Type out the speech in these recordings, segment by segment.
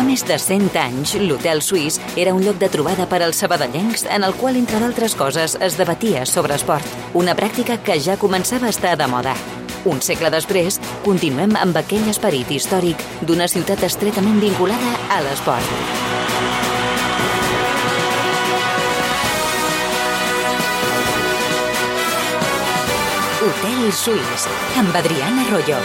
més de 100 anys, l'Hotel Suís era un lloc de trobada per als sabadellencs en el qual, entre d'altres coses, es debatia sobre esport. Una pràctica que ja començava a estar de moda. Un segle després, continuem amb aquell esperit històric d'una ciutat estretament vinculada a l'esport. Hotel Suís, amb Adrián Arroyo.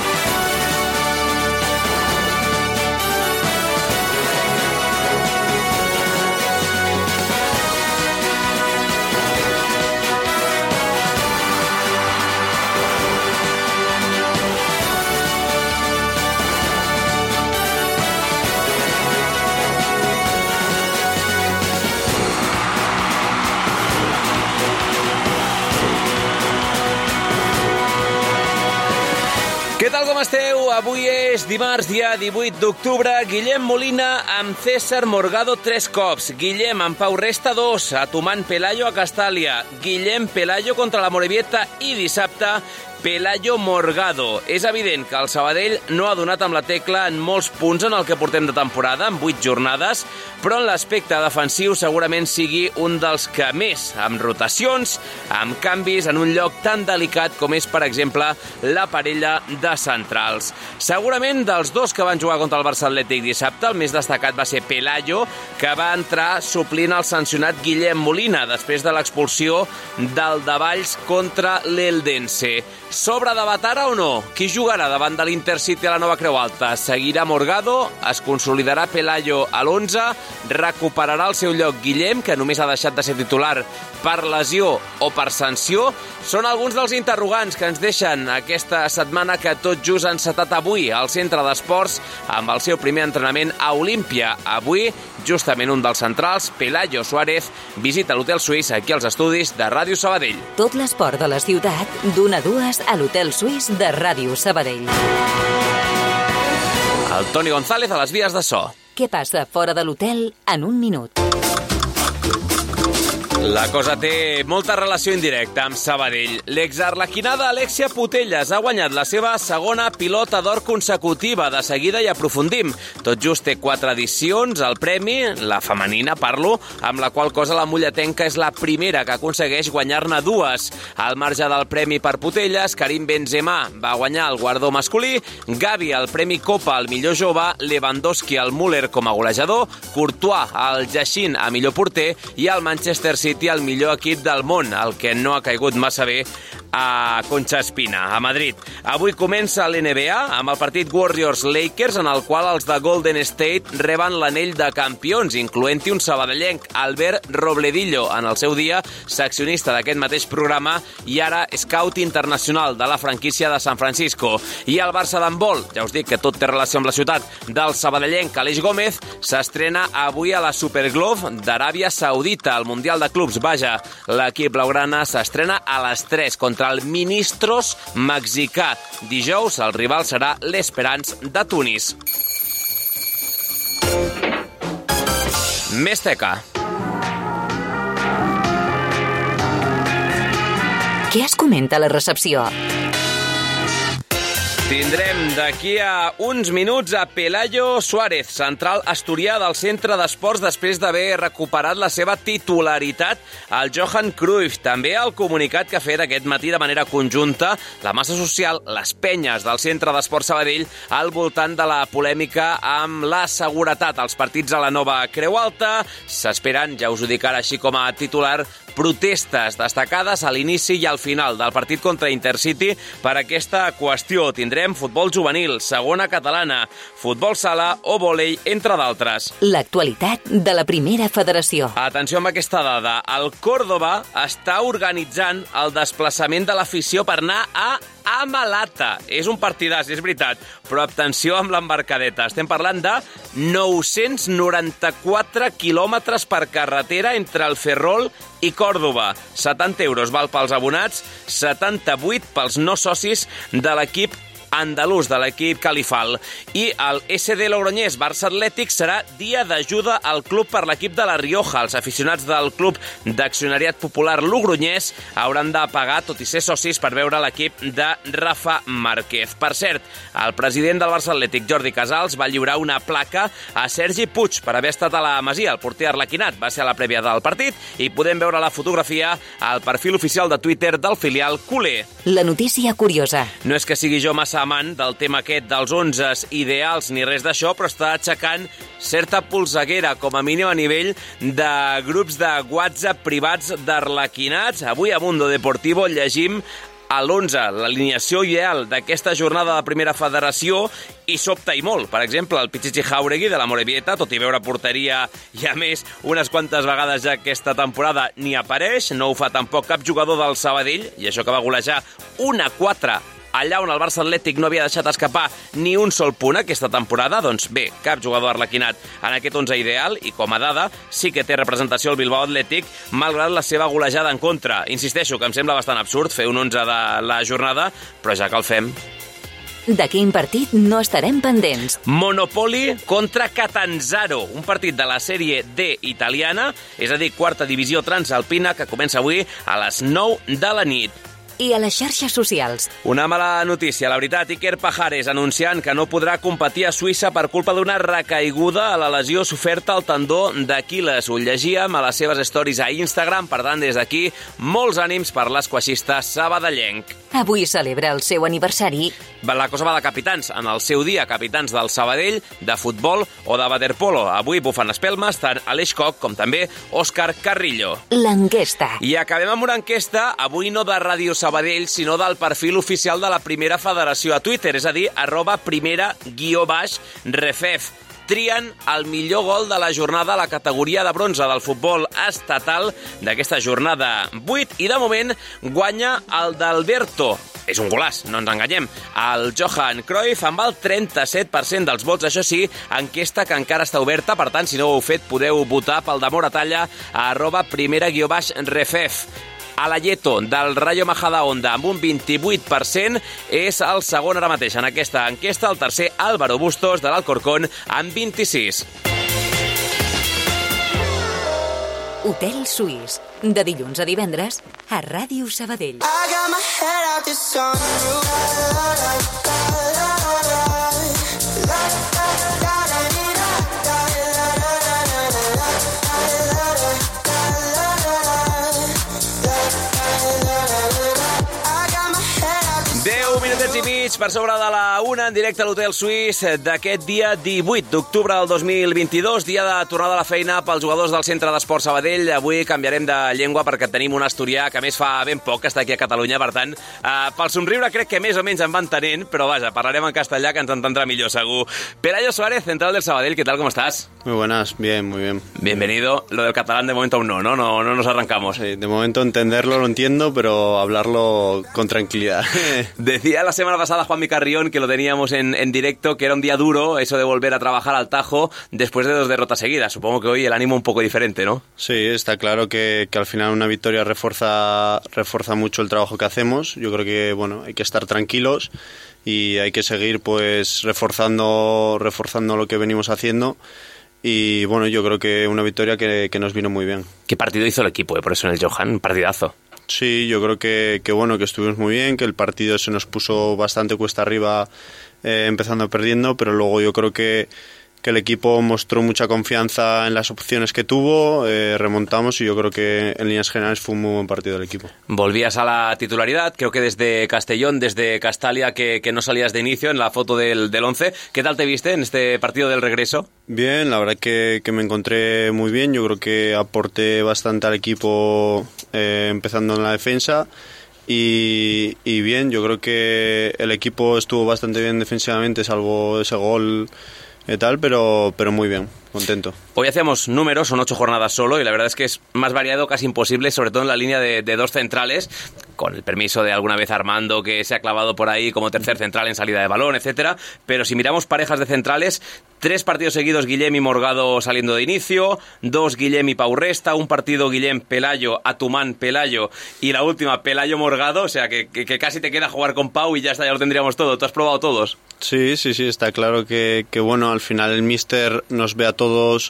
Què tal, com esteu? Avui és dimarts, dia 18 d'octubre. Guillem Molina amb César Morgado 3 cops. Guillem amb Pau Resta 2. Atumant Pelayo a Castàlia. Guillem Pelayo contra la Morevieta i dissabte Pelayo Morgado. És evident que el Sabadell no ha donat amb la tecla en molts punts en el que portem de temporada, en 8 jornades, però en l'aspecte defensiu segurament sigui un dels que més, amb rotacions, amb canvis en un lloc tan delicat com és, per exemple, la parella de centrals. Segurament dels dos que van jugar contra el Barça Atlètic dissabte, el més destacat va ser Pelayo, que va entrar suplint el sancionat Guillem Molina després de l'expulsió del Davalls contra l'Eldense. S'obre de batara o no? Qui jugarà davant de l'Intercity a la Nova Creu Alta? Seguirà Morgado? Es consolidarà Pelayo a l'11? Recuperarà el seu lloc Guillem, que només ha deixat de ser titular per lesió o per sanció? Són alguns dels interrogants que ens deixen aquesta setmana que tot just ha encetat avui al Centre d'Esports amb el seu primer entrenament a Olímpia. Avui, justament un dels centrals, Pelayo Suárez, visita l'Hotel Suís aquí als estudis de Ràdio Sabadell. Tot l'esport de la ciutat, d'1 a 2 a l'Hotel Suís de Ràdio Sabadell. El Toni González a les vies de so. Què passa fora de l'hotel en un minut? La cosa té molta relació indirecta amb Sabadell. L'exarlequinada Alexia Putellas ha guanyat la seva segona pilota d'or consecutiva. De seguida hi aprofundim. Tot just té 4 edicions. El premi, la femenina parlo, amb la qual cosa la mulletenca és la primera que aconsegueix guanyar-ne 2. Al marge del premi per Putellas, Karim Benzema va guanyar el guardó masculí, Gavi el premi Copa al millor jove, Lewandowski el Müller com a golejador, Courtois el Jachin a millor porter i el Manchester City el millor equip del món, el que no ha caigut massa bé a Concha Espina, a Madrid. Avui comença l'NBA amb el partit Warriors-Lakers, en el qual els de Golden State reben l'anell de campions, incloent-hi un sabadellenc, Albert Robledillo, en el seu dia seccionista d'aquest mateix programa i ara scout internacional de la franquícia de San Francisco. I el Barça d'handbol, ja us dic que tot té relació amb la ciutat, del sabadellenc Aleix Gómez, s'estrena avui a la Superglove d'Aràbia Saudita, al Mundial de Clubs. Vaja, l'equip blaugrana s'estrena a les 3 contra el Ministros mexicà. Dijous el rival serà l'Esperance de Tunis. Més teca. Què es comenta a la recepció? Tindrem d'aquí a uns minuts a Pelayo Suárez, central asturià del Centre d'Esports després d'haver recuperat la seva titularitat al Johan Cruyff. També el comunicat que ha fet aquest matí de manera conjunta la massa social, les penyes del Centre d'Esports Sabadell al voltant de la polèmica amb la seguretat als partits a la Nova Creu Alta. S'esperen, ja us ho dic ara així com a titular, protestes destacades a l'inici i al final del partit contra Intercity per aquesta qüestió. Tindrem futbol juvenil, segona catalana, futbol sala o vòlei, entre d'altres. L'actualitat de la primera federació. Atenció amb aquesta dada. El Córdoba està organitzant el desplaçament de l'afició per anar a Malata. És un partidàs, és veritat, però atenció amb l'embarcadeta. Estem parlant de 994 quilòmetres per carretera entre el Ferrol i Còrdoba. 70 euros val pels abonats, 78 pels no socis de l'equip andalús de l'equip califal. I el SD Logroñés Barça Atlètic serà dia d'ajuda al club per l'equip de la Rioja. Els aficionats del Club d'Accionariat Popular Logroñés hauran de pagar, tot i ser socis, per veure l'equip de Rafa Márquez. Per cert, el president del Barça Atlètic, Jordi Casals, va lliurar una placa a Sergi Puig per haver estat a la Masia. El porter arlequinat va ser a la prèvia del partit i podem veure la fotografia al perfil oficial de Twitter del filial culer. La notícia curiosa. No és que sigui jo massa amant del tema aquest dels 11 ideals ni res d'això, però està aixecant certa polseguera, com a mínim a nivell de grups de WhatsApp privats d'arlequinats. Avui a Mundo Deportivo llegim a l'11, l'alineació ideal d'aquesta jornada de Primera Federació, i sobta i molt. Per exemple, el Pichichi Jauregui de la Morevieta, tot i veure porteria i a més unes quantes vegades ja aquesta temporada, ni apareix. No ho fa tampoc cap jugador del Sabadell, i això que va golejar 1-4 allà on el Barça Atlètic no havia deixat escapar ni un sol punt aquesta temporada. Doncs bé, cap jugador arlequinat en aquest 11 ideal, i com a dada sí que té representació el Bilbao Atlètic, malgrat la seva golejada en contra. Insisteixo que em sembla bastant absurd fer un 11 de la jornada, però ja que el fem... De quin partit no estarem pendents? Monopoli contra Catanzaro, un partit de la Sèrie D italiana, és a dir, quarta divisió transalpina, que comença avui a les 9 de la nit. I a les xarxes socials. Una mala notícia, la veritat. Iker Pajares anunciant que no podrà competir a Suïssa per culpa d'una recaiguda a la lesió soferta al tendó d'Aquil·les. Ho llegíem a les seves stories a Instagram. Per tant, des d'aquí, molts ànims per l'esquaixista sabadellenc. Avui celebra el seu aniversari. La cosa va de capitans. En el seu dia, capitans del Sabadell, de futbol o de waterpolo. Avui bufen espelmes tant Aleix Koch com també Òscar Carrillo. L'enquesta. I acabem amb una enquesta, avui no de Ràdio Sabadell, sinó del perfil oficial de la Primera Federació a Twitter, és a dir, @primera_refef. Trien el millor gol de la jornada a la categoria de bronze del futbol estatal d'aquesta jornada 8, i de moment guanya el d'Alberto. És un golàs, no ens enganyem. El Johan Cruyff amb el 37% dels vots. Això sí, enquesta que encara està oberta, per tant, si no ho heu fet, podeu votar pel d'amor a talla a @primera_refef. Alayeto, del Rayo Majadahonda, amb un 28%, és el segon ara mateix en aquesta enquesta. El tercer, Álvaro Bustos, de l'Alcorcón, amb 26%. Hotel Suís, de dilluns a divendres, a Ràdio Sabadell. I mig per sobre de la 1 en directe a l'Hotel Suís d'aquest dia 18 d'octubre del 2022, dia de tornada a la feina pels jugadors del Centre d'Esport Sabadell. Avui canviarem de llengua perquè tenim un asturià que més fa ben poc que està aquí a Catalunya, per tant, pel somriure crec que més o menys em va entenent, però vaja, parlarem en castellà que ens entendrà millor segur. Pelayo Suárez, central del Sabadell, ¿qué tal? ¿Cómo estás? Muy buenas, bien, muy bien. Bienvenido. Lo del catalán de momento aún no nos arrancamos. Sí, de momento entenderlo lo entiendo, pero hablarlo con tranquilidad. Decía la semana pasada Juanmi Carrión, que lo teníamos en directo, que era un día duro eso de volver a trabajar al Tajo después de 2 derrotas seguidas. Supongo que hoy el ánimo un poco diferente, ¿no? Sí, está claro que al final una victoria refuerza mucho el trabajo que hacemos. Yo creo que bueno, hay que estar tranquilos y hay que seguir pues reforzando lo que venimos haciendo. Y bueno, yo creo que una victoria que nos vino muy bien. ¿Qué partido hizo el equipo? Por eso en el Johan, un partidazo. Sí, yo creo que bueno, que estuvimos muy bien, que el partido se nos puso bastante cuesta arriba, empezando perdiendo, pero luego yo creo que el equipo mostró mucha confianza en las opciones que tuvo, remontamos y yo creo que en líneas generales fue un muy buen partido del equipo. Volvías a la titularidad, creo que desde Castellón, desde Castalia, que no salías de inicio en la foto del 11. ¿Qué tal te viste en este partido del regreso? Bien, la verdad que me encontré muy bien, yo creo que aporté bastante al equipo empezando en la defensa. Y bien, yo creo que el equipo estuvo bastante bien defensivamente, salvo ese gol y tal, pero muy bien, contento. Hoy hacemos números, son 8 jornadas solo, y la verdad es que es más variado, casi imposible, sobre todo en la línea de 2 centrales, con el permiso de alguna vez Armando, que se ha clavado por ahí como tercer central en salida de balón, etcétera. Pero si miramos parejas de centrales, 3 partidos seguidos Guillem y Morgado saliendo de inicio, 2 Guillem y Pau Resta, un partido Guillem Pelayo, Atumán Pelayo y la última Pelayo Morgado, o sea que casi te queda jugar con Pau y ya está, ya lo tendríamos todo. ¿Tú has probado todos? Sí, está claro que bueno, al final el míster nos ve a todos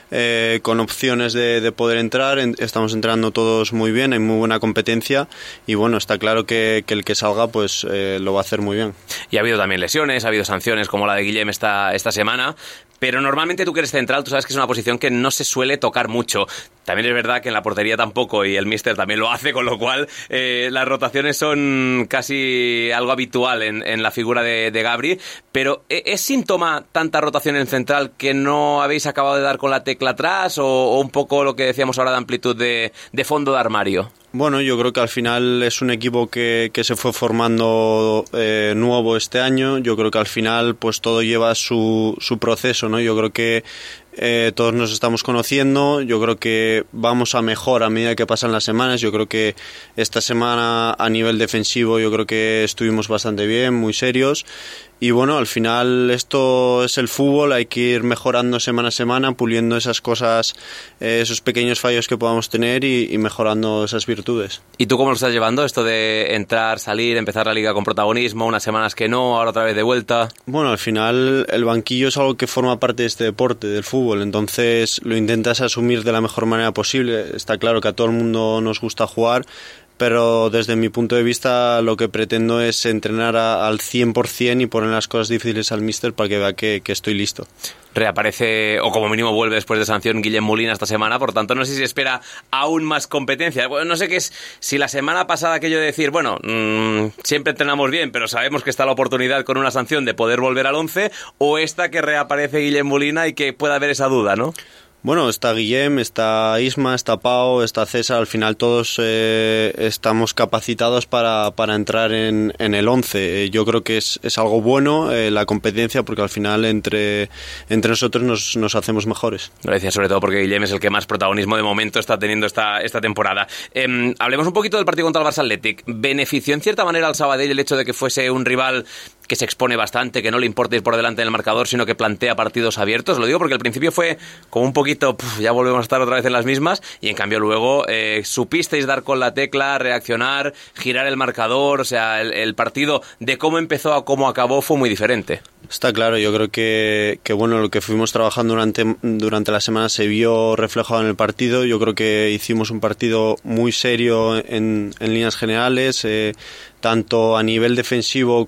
con opciones de poder entrar, estamos entrando todos muy bien, hay muy buena competencia y bueno, está claro que el que salga pues lo va a hacer muy bien. Y ha habido también lesiones, ha habido sanciones como la de Guillem esta semana, pero normalmente tú que eres central, tú sabes que es una posición que no se suele tocar mucho. También es verdad que en la portería tampoco, y el míster también lo hace, con lo cual las rotaciones son casi algo habitual en la figura de Gabri, pero ¿es síntoma tanta rotación en central que no habéis acabado de dar con la tecla atrás o un poco lo que decíamos ahora de amplitud de fondo de armario? Bueno, yo creo que al final es un equipo que se fue formando nuevo este año. Yo creo que al final pues todo lleva su proceso, ¿no? Yo creo que todos nos estamos conociendo, yo creo que vamos a mejor a medida que pasan las semanas. Yo creo que esta semana a nivel defensivo yo creo que estuvimos bastante bien, muy serios. Y bueno, al final esto es el fútbol, hay que ir mejorando semana a semana, puliendo esas cosas, esos pequeños fallos que podamos tener y mejorando esas virtudes. ¿Y tú cómo lo estás llevando, esto de entrar, salir, empezar la liga con protagonismo, unas semanas que no, ahora otra vez de vuelta? Bueno, al final el banquillo es algo que forma parte de este deporte, del fútbol, entonces lo intentas asumir de la mejor manera posible. Está claro que a todo el mundo nos gusta jugar, pero desde mi punto de vista lo que pretendo es entrenar al 100% y poner las cosas difíciles al míster para que vea que estoy listo. Reaparece, o como mínimo vuelve después de sanción, Guillem Molina esta semana, por tanto no sé si espera aún más competencia. Bueno, no sé qué es, si la semana pasada aquello de decir, bueno, siempre entrenamos bien, pero sabemos que está la oportunidad con una sanción de poder volver al 11, o esta que reaparece Guillem Molina y que pueda haber esa duda, ¿no? Bueno, está Guillem, está Isma, está Pau, está César, al final todos estamos capacitados para entrar en el 11. Yo creo que es algo bueno la competencia, porque al final entre nosotros nos hacemos mejores. Gracias, sobre todo porque Guillem es el que más protagonismo de momento está teniendo esta temporada. Hablemos un poquito del partido contra el Barça Athletic. ¿Benefició en cierta manera al Sabadell el hecho de que fuese un rival que se expone bastante, que no le importa ir por delante en el marcador, sino que plantea partidos abiertos? Lo digo porque al principio fue como un poquito, ya volvemos a estar otra vez en las mismas, y en cambio luego supisteis dar con la tecla, reaccionar, girar el marcador, o sea, el partido de cómo empezó a cómo acabó fue muy diferente. Está claro, yo creo que bueno, lo que fuimos trabajando durante la semana se vio reflejado en el partido. Yo creo que hicimos un partido muy serio en líneas generales, tanto a nivel defensivo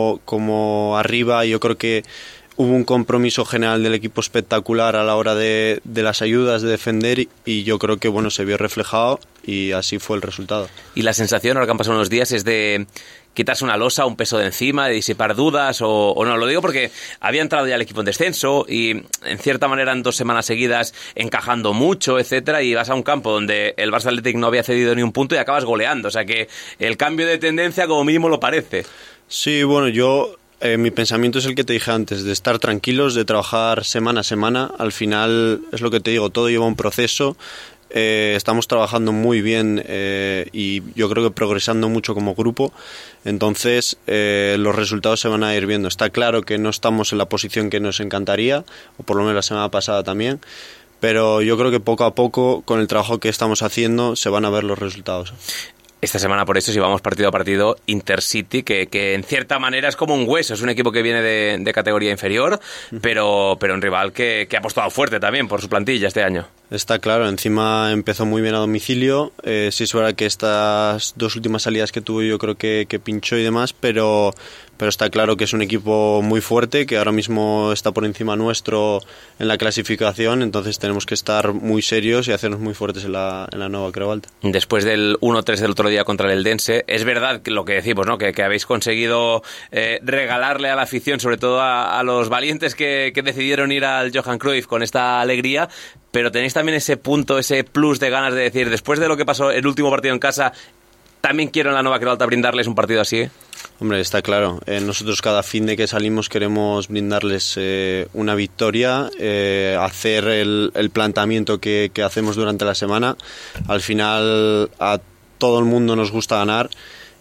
como arriba. Yo creo que hubo un compromiso general del equipo espectacular a la hora de las ayudas, de defender, y yo creo que bueno, se vio reflejado y así fue el resultado. Y la sensación, ahora que han pasado unos días, es de quitarse una losa, un peso de encima, de disipar dudas o no. Lo digo porque había entrado ya el equipo en descenso y en cierta manera en 2 semanas seguidas encajando mucho, etcétera, y vas a un campo donde el Barça Athletic no había cedido ni un punto y acabas goleando. O sea que el cambio de tendencia como mínimo lo parece. Sí, bueno, mi pensamiento es el que te dije antes, de estar tranquilos, de trabajar semana a semana. Al final, es lo que te digo, todo lleva un proceso. Estamos trabajando muy bien y yo creo que progresando mucho como grupo. Entonces, los resultados se van a ir viendo. Está claro que no estamos en la posición que nos encantaría, o por lo menos la semana pasada también. Pero yo creo que poco a poco, con el trabajo que estamos haciendo, se van a ver los resultados. Esta semana, por eso, si vamos partido a partido, Intercity, que en cierta manera es como un hueso, es un equipo que viene de categoría inferior, pero un rival que ha apostado fuerte también por su plantilla este año. Está claro, encima empezó muy bien a domicilio. Sí es verdad que estas 2 últimas salidas que tuvo yo creo que pinchó y demás, pero está claro que es un equipo muy fuerte, que ahora mismo está por encima nuestro en la clasificación, entonces tenemos que estar muy serios y hacernos muy fuertes en la nueva Creu Alta. Después del 1-3 del otro día contra el Eldense, es verdad que lo que decimos, ¿no? que habéis conseguido regalarle a la afición, sobre todo a los valientes que decidieron ir al Johan Cruyff con esta alegría, pero tenéis también ese punto, ese plus de ganas de decir, después de lo que pasó el último partido en casa, también quiero en la nueva Creu Alta brindarles un partido así, ¿eh? Hombre, está claro. Nosotros cada fin de que salimos queremos brindarles una victoria, hacer el planteamiento que hacemos durante la semana. Al final a todo el mundo nos gusta ganar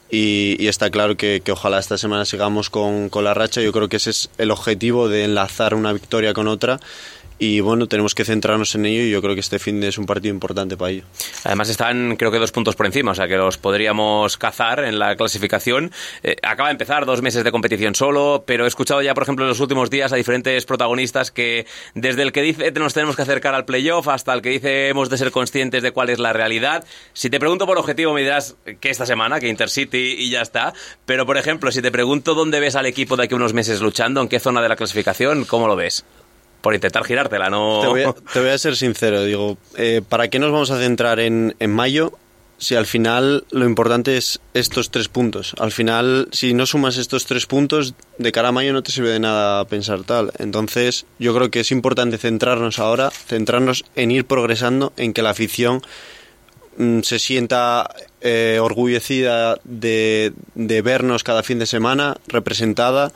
y está claro que ojalá esta semana sigamos con la racha. Yo creo que ese es el objetivo, de enlazar una victoria con otra. Y bueno, tenemos que centrarnos en ello y yo creo que este fin de es un partido importante para ello. Además están, creo que 2 puntos por encima, o sea que los podríamos cazar en la clasificación. Acaba de empezar 2 meses de competición solo, pero he escuchado ya, por ejemplo, en los últimos días a diferentes protagonistas que desde el que dice nos tenemos que acercar al playoff hasta el que dice hemos de ser conscientes de cuál es la realidad. Si te pregunto por objetivo me dirás que esta semana, que Intercity y ya está, pero por ejemplo, si te pregunto dónde ves al equipo de aquí a unos meses luchando, en qué zona de la clasificación, ¿cómo lo ves? Por intentar girártela, ¿no? Te voy a ser sincero, digo, ¿para qué nos vamos a centrar en mayo si al final lo importante es estos 3 puntos? Al final, si no sumas estos 3 puntos, de cara a mayo no te sirve de nada pensar tal. Entonces, yo creo que es importante centrarnos ahora, centrarnos en ir progresando, en que la afición se sienta orgullecida de vernos cada fin de semana representada.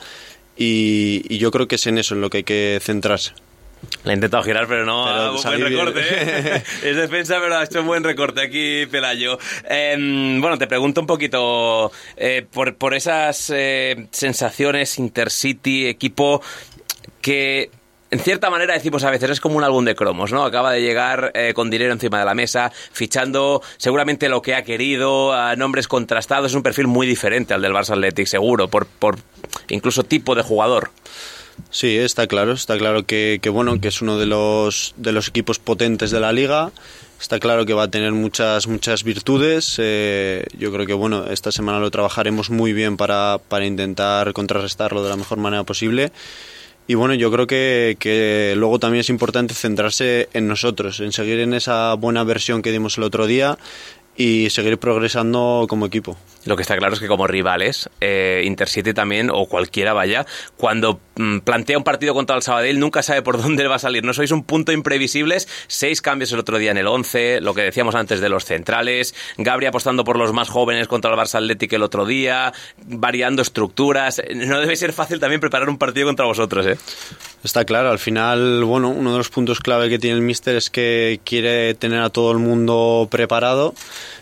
Y yo creo que es en eso en lo que hay que centrarse. La he intentado girar, pero no ha un buen recorte, ¿eh? Es defensa, pero ha hecho un buen recorte aquí, Pelayo. Bueno, te pregunto un poquito por esas sensaciones Intercity, equipo que en cierta manera decimos a veces es como un álbum de cromos, ¿no? Acaba de llegar con dinero encima de la mesa, fichando seguramente lo que ha querido, a nombres contrastados. Es un perfil muy diferente al del Barça Athletic, seguro, por incluso tipo de jugador. Sí, está claro que bueno, que es uno de los equipos potentes de la liga. Está claro que va a tener muchas virtudes. Yo creo que bueno, esta semana lo trabajaremos muy bien para intentar contrarrestarlo de la mejor manera posible. Y bueno, yo creo que luego también es importante centrarse en nosotros, en seguir en esa buena versión que dimos el otro día y seguir progresando como equipo. Lo que está claro es que como rivales, Intercity también, o cualquiera vaya, cuando plantea un partido contra el Sabadell nunca sabe por dónde va a salir. No sois un punto imprevisibles. 6 cambios el otro día en el 11, lo que decíamos antes de los centrales, Gabri apostando por los más jóvenes contra el Barça Athletic el otro día, variando estructuras. No debe ser fácil también preparar un partido contra vosotros, ¿eh? Está claro, al final, bueno, uno de los puntos clave que tiene el míster es que quiere tener a todo el mundo preparado.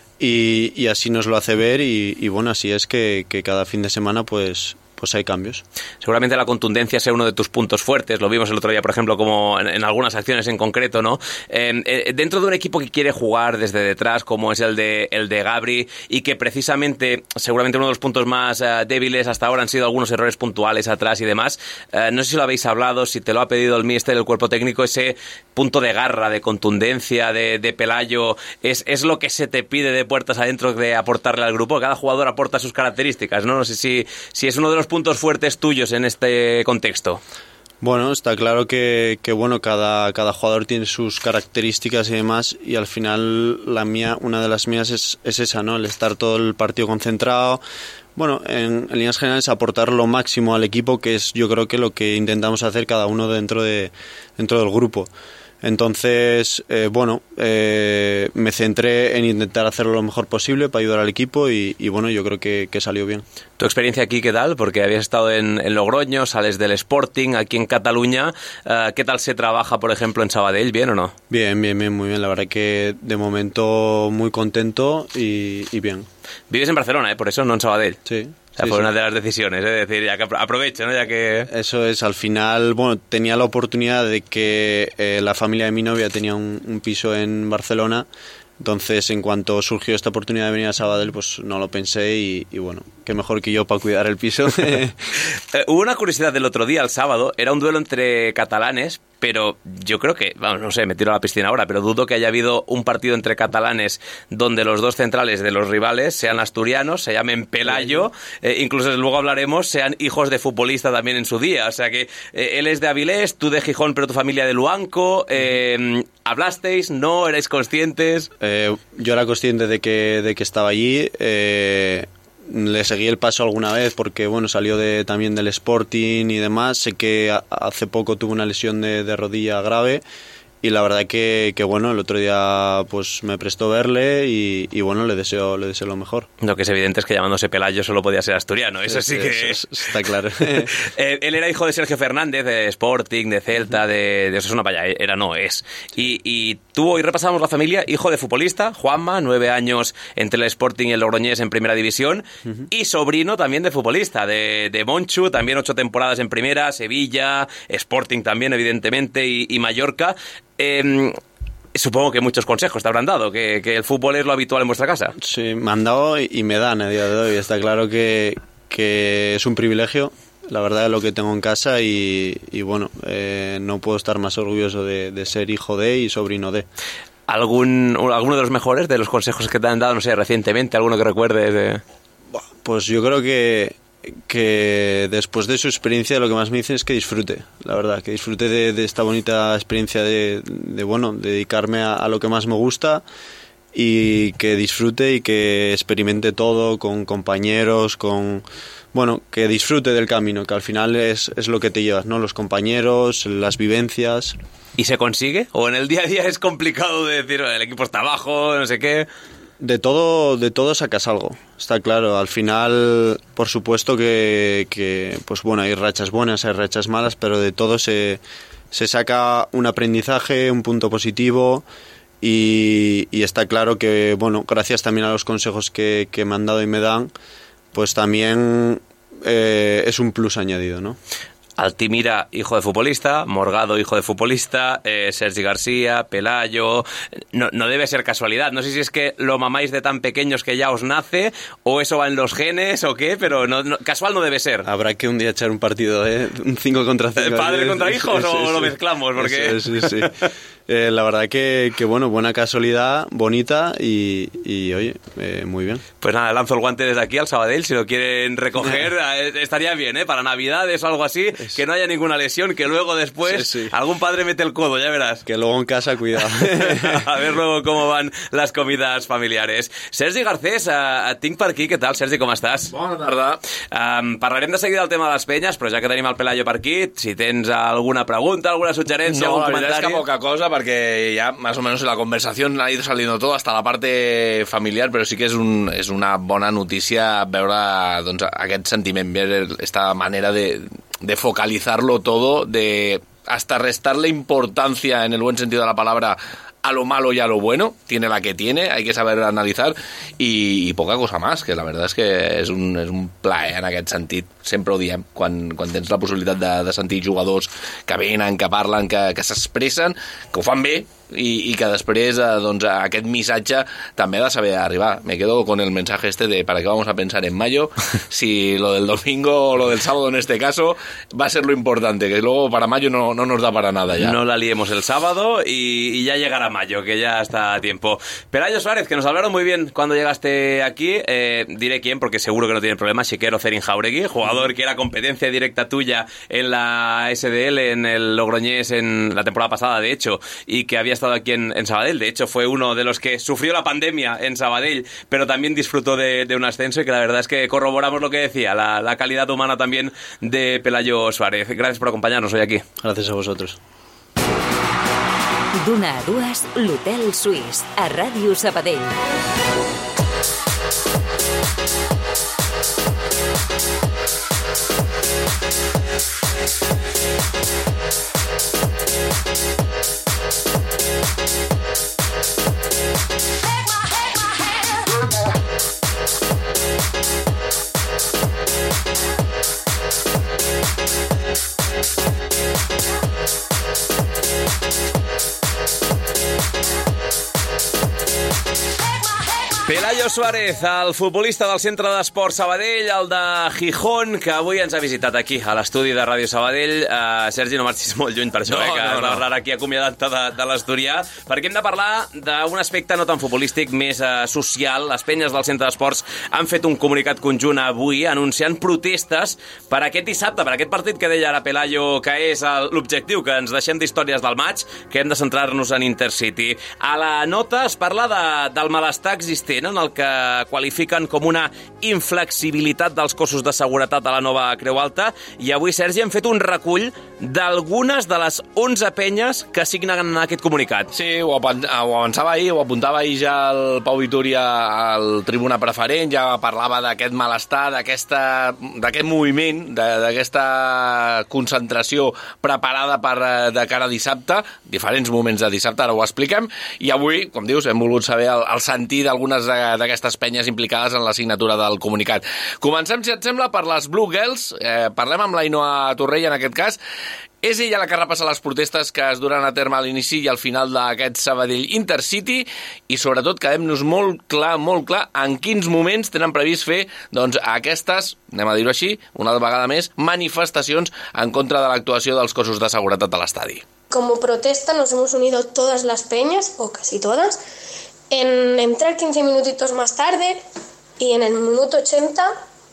Y así nos lo hace ver y bueno, así es que cada fin de semana pues hay cambios. Seguramente la contundencia sea uno de tus puntos fuertes, lo vimos el otro día, por ejemplo, como en algunas acciones en concreto, ¿no? Dentro de un equipo que quiere jugar desde detrás, como es el de Gabri, y que precisamente, seguramente uno de los puntos más débiles hasta ahora han sido algunos errores puntuales atrás y demás, no sé si lo habéis hablado, si te lo ha pedido el míster, el cuerpo técnico, ese punto de garra, de contundencia, de Pelayo, es lo que se te pide de puertas adentro de aportarle al grupo. Cada jugador aporta sus características, ¿no? No sé si es uno de los puntos fuertes tuyos en este contexto. Bueno, está claro que bueno, cada jugador tiene sus características y demás, y al final una de las mías es esa, ¿no? El estar todo el partido concentrado. Bueno, en líneas generales aportar lo máximo al equipo, que es yo creo que lo que intentamos hacer cada uno dentro del grupo. Entonces, me centré en intentar hacerlo lo mejor posible para ayudar al equipo y bueno, yo creo que salió bien. ¿Tu experiencia aquí qué tal? Porque habías estado en Logroño, sales del Sporting, aquí en Cataluña. ¿Qué tal se trabaja, por ejemplo, en Sabadell? ¿Bien o no? Bien, muy bien. La verdad que de momento muy contento y bien. Vives en Barcelona, por eso no en Sabadell. Sí. O sea, fue una de las decisiones, es decir, ya que aprovecho, ¿no? Ya que... Eso es, al final, bueno, tenía la oportunidad de que la familia de mi novia tenía un piso en Barcelona, entonces en cuanto surgió esta oportunidad de venir a Sabadell, pues no lo pensé y bueno, qué mejor que yo para cuidar el piso. Hubo una curiosidad del otro día, el sábado, era un duelo entre catalanes, pero yo creo que, vamos, no sé, me tiro a la piscina ahora, pero dudo que haya habido un partido entre catalanes donde los dos centrales de los rivales sean asturianos, se llamen Pelayo, incluso luego hablaremos, sean hijos de futbolista también en su día. O sea que él es de Avilés, tú de Gijón, pero tu familia de Luanco. ¿Hablasteis? ¿No? ¿Erais conscientes? Yo era consciente de que estaba allí. Le seguí el paso alguna vez porque bueno, salió también del Sporting y demás. Sé que hace poco tuvo una lesión de rodilla grave la verdad que bueno, el otro día pues me prestó verle y bueno, le deseo lo mejor. Lo que es evidente es que llamándose Pelayo solo podía ser asturiano, eso sí que... Eso está claro. Él era hijo de Sergio Fernández, de Sporting, de Celta, de Osasuna, vaya, no es. Y tú, hoy repasamos la familia, hijo de futbolista, Juanma, 9 años entre el Sporting y el Logroñés en primera división, y sobrino también de futbolista, de Monchu, también 8 temporadas en primera, Sevilla, Sporting también, evidentemente, y Mallorca. Supongo que muchos consejos te habrán dado, que el fútbol es lo habitual en vuestra casa. Sí, me han dado y me dan a día de hoy. Está claro que es un privilegio, la verdad, lo que tengo en casa y bueno, no puedo estar más orgulloso de ser hijo de y sobrino de. ¿Alguno de los mejores de los consejos que te han dado, no sé, recientemente, alguno que recuerdes? Pues yo creo que después de su experiencia lo que más me dicen es que disfrute, la verdad, que disfrute de esta bonita experiencia de dedicarme a lo que más me gusta y que disfrute y que experimente todo con compañeros, que disfrute del camino, que al final es lo que te llevas, ¿no? Los compañeros, las vivencias. ¿Y se consigue? ¿O en el día a día es complicado de decir, el equipo está abajo, no sé qué? De todo sacas algo, está claro. Al final, por supuesto que pues bueno, hay rachas buenas, hay rachas malas, pero de todo se saca un aprendizaje, un punto positivo y está claro que, bueno, gracias también a los consejos que me han dado y me dan, pues también es un plus añadido, ¿no? Altimira, hijo de futbolista, Morgado, hijo de futbolista, Sergi García, Pelayo... No debe ser casualidad. No sé si es que lo mamáis de tan pequeños que ya os nace, o eso va en los genes, o qué, pero casual no debe ser. Habrá que un día echar un partido, un 5 contra 5. ¿Padre contra hijos o lo mezclamos? Porque... Sí. La verdad que bueno, buena casualidad, bonita y oye, muy bien. Pues nada, lanzo el guante desde aquí al Sabadell, si lo quieren recoger, estaría bien, para Navidades o algo así, que no haya ninguna lesión, que luego después algún padre mete el codo, ya verás. Que luego en casa, cuidado. A ver luego cómo van las comidas familiares. Sergi Garcés, tinc per aquí, què tal, Sergi, com estàs? Bona tarda. Parlarem de seguida del tema de les penyes, però ja que tenim el Pelayo per aquí, si tens alguna pregunta, alguna suggerència, algun comentari... No, la verdad es que poca cosa, porque ya más o menos en la conversación ha ido saliendo todo, hasta la parte familiar, però sí que és una bona notícia veure doncs, aquest sentiment, esta manera de focalizarlo todo, de hasta restarle importancia en el buen sentido de la palabra a lo malo y a lo bueno, tiene la que tiene, hay que saber analitzar i poca cosa más, que la verdad és que és un plaer en aquest sentit, sempre ho diem, quan tens la possibilitat de sentir jugadors que venen, que parlen, que s'expressen, que ho fan bé, y que després doncs, aquest missatge també ha de saber arribar. Me quedo con el mensaje de ¿para qué vamos a pensar en mayo? Si lo del domingo o lo del sábado en este caso va a ser lo importante, que luego para mayo no nos da para nada ya. No la liemos el sábado y ya llegará mayo, que ya está a tiempo. Pelayo Suárez, que nos hablaron muy bien cuando llegaste aquí, diré quién porque seguro que no tiene problema, Xiquero Cerin Jauregui, jugador que era competencia directa tuya en la SDL, en el Logroñés en la temporada pasada, de hecho, y que había estado aquí en Sabadell. De hecho, fue uno de los que sufrió la pandemia en Sabadell, pero también disfrutó de un ascenso, y que la verdad es que corroboramos lo que decía, la calidad humana también de Pelayo Suárez. Gracias por acompañarnos hoy aquí. Gracias a vosotros. D'una a dues, l'Hotel Suís, a Ràdio Sabadell. Pelayo Suárez, el futbolista del Centre d'Esport Sabadell, el de Gijón, que avui ens ha visitat aquí, a l'estudi de Ràdio Sabadell. Sergi, no marxis molt lluny per això, que has de parlar aquí acomiadat-te de l'asturià, perquè hem de parlar d'un aspecte no tan futbolístic, més social. Les penyes del Centre d'Esports han fet un comunicat conjunt avui anunciant protestes per aquest dissabte, per aquest partit que deia ara Pelayo, que és l'objectiu, que ens deixem d'històries del maig, que hem de centrar-nos en Intercity. A la nota es parla del malestar existent en el el que qualifiquen com una inflexibilitat dels cossos de seguretat a la nova Creu Alta, i avui, Sergi, hem fet un recull d'algunes de les 11 penyes que signen aquest comunicat. Sí, ho avançava ahir, ho apuntava ahir ja el Pau Vitúria al Tribuna Preferent, ja parlava d'aquest malestar, d'aquest moviment, d'aquesta concentració preparada de cara a dissabte, diferents moments de dissabte, ara ho expliquem, i avui, com dius, hem volgut saber el sentir d'algunes d'aquestes penyes implicades en la signatura del comunicat. Comencem, si et sembla, per les Blue Girls. Parlem amb l'Ainoa Torrella, en aquest cas. És ella la que repassa les protestes que es duran a terme a l'inici i al final d'aquest Sabadell Intercity, i sobretot quedem-nos molt clar en quins moments tenen previst fer aquestes, anem a dir-ho així, una vegada més, manifestacions en contra de l'actuació dels cossos de seguretat a l'estadi. Como protesta nos hemos unido todas las peñas, o casi todas, en entrar 15 minutitos más tarde y en el minuto 80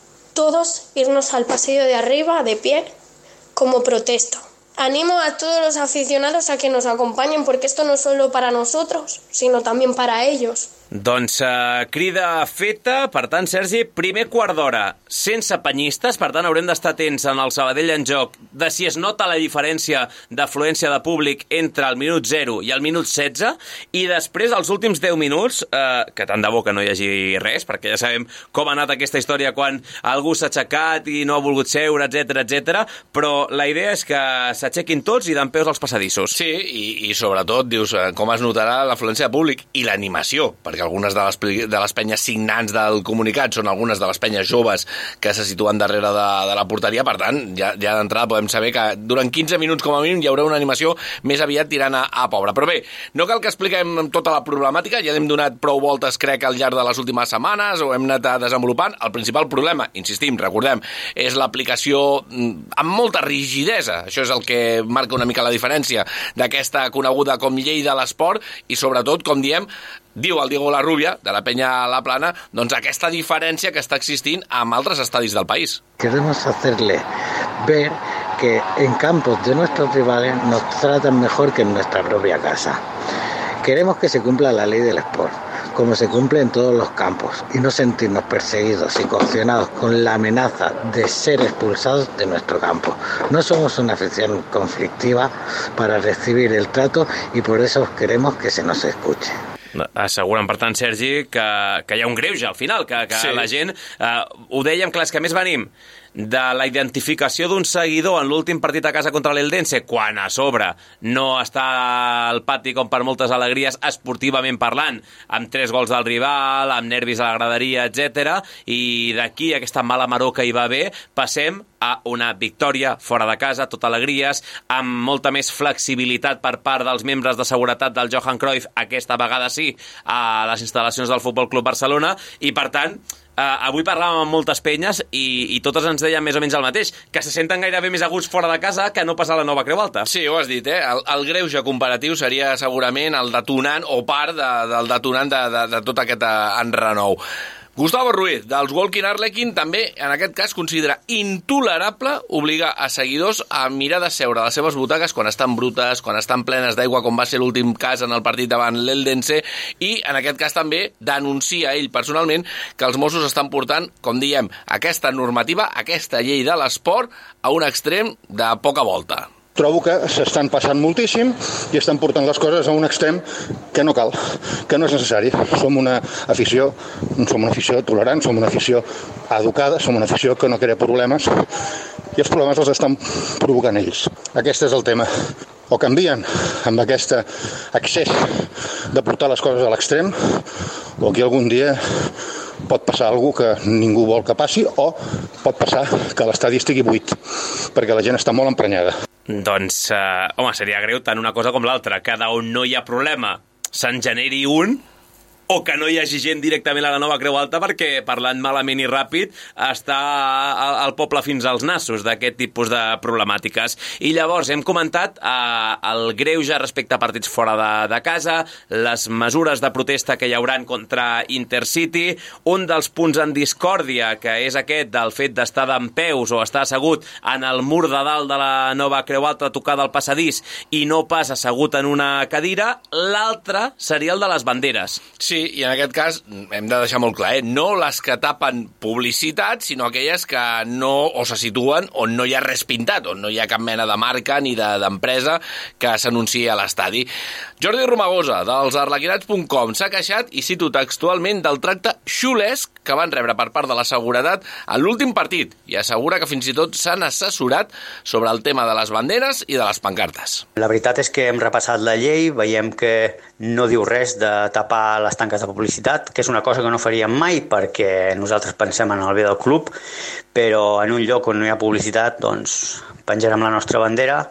todos irnos al pasillo de arriba de pie como protesta. Animo a todos los aficionados a que nos acompañen porque esto no es solo para nosotros, sino también para ellos. Doncs crida feta. Per tant, Sergi, primer quart d'hora sense penyistes, per tant haurem d'estar atents en el Sabadell en joc de si es nota la diferència d'afluència de públic entre el minut 0 i el minut 16, i després els últims 10 minuts, que tant de bo que no hi hagi res, perquè ja sabem com ha anat aquesta història quan algú s'ha aixecat i no ha volgut seure, etc, però la idea és que s'aixequin tots i dempeus als passadissos. Sí, i sobretot, dius, com es notarà l'afluència de públic i l'animació, perquè algunes de les penyes signants del comunicat són algunes de les penyes joves que se situen darrere de la porteria. Per tant, ja d'entrada podem saber que durant 15 minuts com a mínim hi haurà una animació més aviat tirant a pobra. Però bé, no cal que expliquem tota la problemàtica, ja hem donat prou voltes, crec, al llarg de les últimes setmanes, o hem anat desenvolupant. El principal problema, insistim, recordem, és l'aplicació amb molta rigidesa. Això és el que marca una mica la diferència d'aquesta coneguda com llei de l'esport, i sobretot, com diem, diu el Diego Larrubia, de la penya La Plana, doncs aquesta diferència que està existint amb altres estadis del país. Queremos hacerle ver que en campos de nuestros rivales nos tratan mejor que en nuestra propia casa. Queremos que se cumpla la ley del sport, como se cumple en todos los campos, y no sentirnos perseguidos y coaccionados con la amenaza de ser expulsados de nuestro campo. No somos una afición conflictiva para recibir el trato y por eso queremos que se nos escuche. Asseguren, per tant, Sergi, que hi ha un greuge al final, que sí. La gent... ho dèiem, clar, és que a més venim de la identificació d'un seguidor en l'últim partit a casa contra l'Eldense, quan a sobre no està al pati com per moltes alegries esportivament parlant, amb 3 gols del rival, amb nervis a la graderia, etc. I d'aquí, aquesta mala maror que hi va haver, passem a una victòria fora de casa, tot alegries, amb molta més flexibilitat per part dels membres de seguretat del Johan Cruyff, aquesta vegada sí, a les instal·lacions del Futbol Club Barcelona, i per tant, avui parlàvem amb moltes penyes i totes ens deien més o menys el mateix, que se senten gairebé més aguts fora de casa que no passar a la nova Creu Alta. Sí, ho has dit, el greuge comparatiu seria segurament el detonant o part del detonant de tot aquest enrenou. Gustavo Ruiz, dels Walking Arlequin, també, en aquest cas, considera intolerable obligar a seguidors a mirar de seure a les seves butaques quan estan brutes, quan estan plenes d'aigua, com va ser l'últim cas en el partit davant l'Eldense, i, en aquest cas, també denuncia ell personalment que els Mossos estan portant, com diem, aquesta normativa, aquesta llei de l'esport, a un extrem de poca volta. Trobo que s'estan passant moltíssim i estan portant les coses a un extrem que no cal, que no és necessari. Som una afició tolerant, som una afició educada, som una afició que no crea problemes i els problemes els estan provocant ells. Aquest és el tema. O canvien amb aquest excés de portar les coses a l'extrem, o aquí algun dia pot passar alguna que ningú vol que passi, o pot passar que l'estadi estigui buit, perquè la gent està molt emprenyada. Doncs, home, seria greu tant una cosa com l'altra, que d'on no hi ha problema se'n generi un, o que no hi hagi gent directament a la nova Creu Alta perquè, parlant malament i ràpid, està el poble fins als nassos d'aquest tipus de problemàtiques. I llavors hem comentat el greuge respecte a partits fora de casa, les mesures de protesta que hi hauran contra Intercity, un dels punts en discòrdia, que és aquest del fet d'estar dempeus o estar assegut en el mur de dalt de la nova Creu Alta tocada al passadís i no pas assegut en una cadira. L'altre seria el de les banderes. Sí, Sí, i en aquest cas hem de deixar molt clar, no les que tapen publicitat, sinó aquelles que no o se situen on no hi ha res pintat, on no hi ha cap mena de marca ni d'empresa que s'anunciï a l'estadi. Jordi Romagosa, dels arlequinats.com, s'ha queixat, i cito textualment, del tracte xulesc que van rebre per part de la seguretat en l'últim partit, i assegura que fins i tot s'han assessorat sobre el tema de les banderes i de les pancartes. La veritat és que hem repassat la llei, veiem que no diu res de tapar les tanques de publicitat, que és una cosa que no faríem mai perquè nosaltres pensem en el bé del club, però en un lloc on no hi ha publicitat, doncs penjarem la nostra bandera.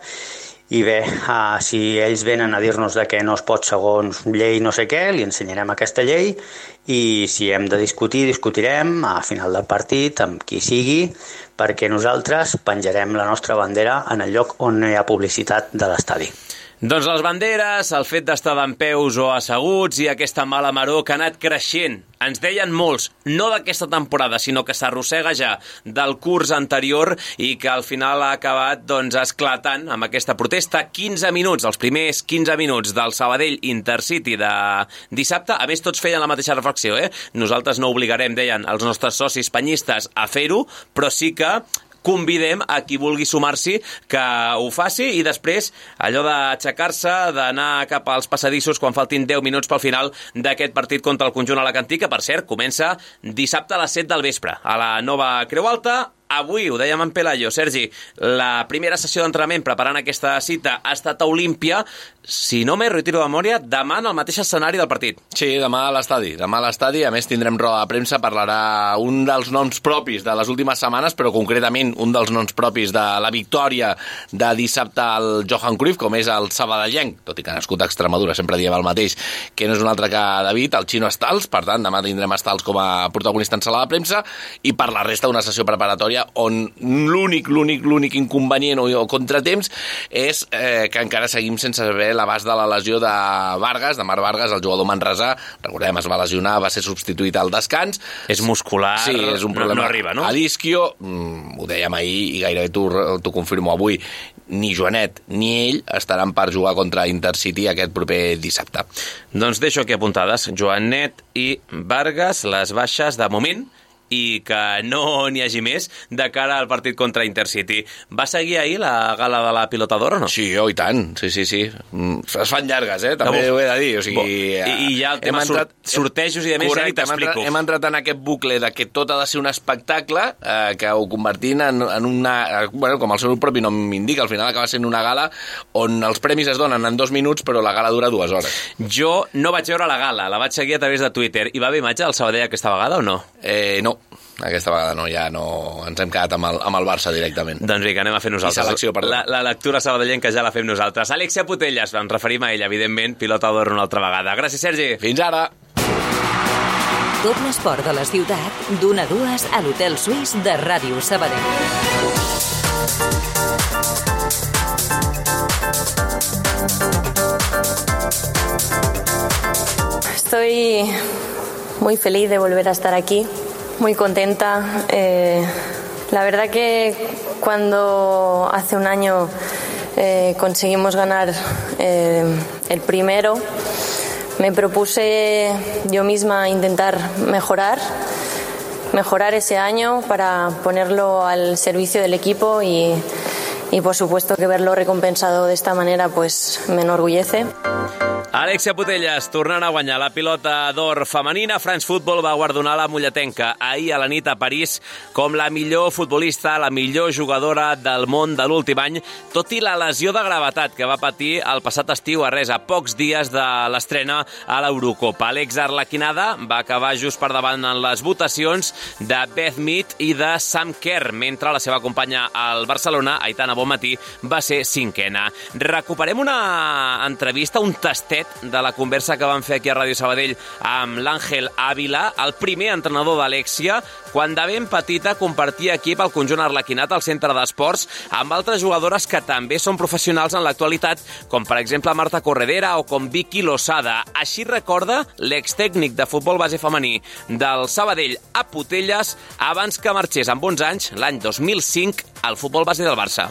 I bé, si ells venen a dir-nos que no es pot segons llei no sé què, li ensenyarem aquesta llei, i si hem de discutir, discutirem a final del partit amb qui sigui, perquè nosaltres penjarem la nostra bandera en el lloc on no hi ha publicitat de l'estadi. Doncs les banderes, el fet d'estar dempeus o asseguts i aquesta mala maror que ha anat creixent. Ens deien molts, no d'aquesta temporada, sinó que s'arrossega ja del curs anterior i que al final ha acabat esclatant amb aquesta protesta. 15 minuts, els primers 15 minuts del Sabadell Intercity de dissabte. A més, tots feien la mateixa reflexió, Nosaltres no obligarem, deien, els nostres socis penyistes a fer-ho, però sí que convidem a qui vulgui sumar-s'hi que ho faci, i després allò d'aixecar-se, d'anar cap als passadissos quan faltin 10 minuts pel final d'aquest partit contra el conjunt alacantí, que per cert comença dissabte a les 7 del vespre a la nova Creu Alta. Avui, ho dèiem en Pelayo, Sergi, la primera sessió d'entrenament preparant aquesta cita ha estat a Olímpia. Si no m'he retiro de memòria, demà en el mateix escenari del partit. Sí, demà a l'estadi. A més, tindrem roda de premsa, parlarà un dels noms propis de les últimes setmanes, però concretament un dels noms propis de la victòria de dissabte al Johan Cruyff, com és el sabadellenc, tot i que nascut a Extremadura, sempre diem el mateix, que no és un altre que David, el Xino Stals. Per tant, demà tindrem Stals com a protagonista en sala de premsa, i per la resta una sessió preparatòria on l'únic inconvenient o contratemps és que encara seguim sense saber l'abast de la lesió de Vargas, de Marc Vargas, el jugador manresà. Recordem, es va lesionar, va ser substituït al descans. És muscular, sí, és un problema. No arriba, no? A l'isquio, ho dèiem ahir i gairebé t'ho confirmo avui, ni Joanet ni ell estaran per jugar contra Intercity aquest proper dissabte. Doncs deixo aquí apuntades Joanet i Vargas, les baixes de moment, i que no n'hi hagi més de cara al partit contra Intercity. Va seguir ahir la gala de la Pilota d'Or o no? Sí, i tant, sí. Es fan llargues, també ho he de dir. O sigui, I ja el tema sortejos i de més, correcte, ja t'explico. Hem entrat en aquest bucle de que tot ha de ser un espectacle, que ho convertim en una... Bueno, com el seu propi nom m'indica, al final acaba sent una gala on els premis es donen en 2 minuts, però la gala dura 2 hores. Jo no vaig veure la gala, la vaig seguir a través de Twitter. Hi va haver imatge del Sabadell aquesta vegada o no? No. Aquesta vegada no, ja no ens hem quedat amb el Barça directament. Doncs vinga, anem a fer nosaltres. Selecció, la lectura sabadellenca ja la fem nosaltres. Alexia Putellas, ens referim a ella, evidentment, Pilota d'Or una altra vegada. Gràcies, Sergi. Fins ara. Tot l'esport de la ciutat, d'1 a 2 a l'Hotel Suís de Ràdio Sabadell. Estoy muy feliz de volver a estar aquí. Muy contenta. La verdad que cuando hace un año conseguimos ganar el primero, me propuse yo misma intentar mejorar ese año para ponerlo al servicio del equipo y por supuesto que verlo recompensado de esta manera pues me enorgullece. Alexia Putellas tornant a guanyar la Pilota d'Or femenina. France Football va guardonar la molletenca ahir a la nit a París com la millor futbolista, la millor jugadora del món de l'últim any, tot i la lesió de gravetat que va patir el passat estiu a res, a pocs dies de l'estrena a l'Eurocopa. Alex Arlequinada va acabar just per davant en les votacions de Beth Mead i de Sam Kerr, mentre la seva companya al Barcelona, Aitana Bonmatí, va ser 5a. Recuperem una entrevista, un tastet de la conversa que vam fer aquí a Ràdio Sabadell amb l'Àngel Ávila, el primer entrenador d'Alexia, quan de ben petita compartia equip al conjunt arlequinat al centre d'esports amb altres jugadores que també són professionals en l'actualitat, com per exemple Marta Corredera o com Vicky Losada. Així recorda l'extècnic de futbol base femení del Sabadell a Putellas abans que marxés amb 11 anys, l'any 2005, al futbol base del Barça.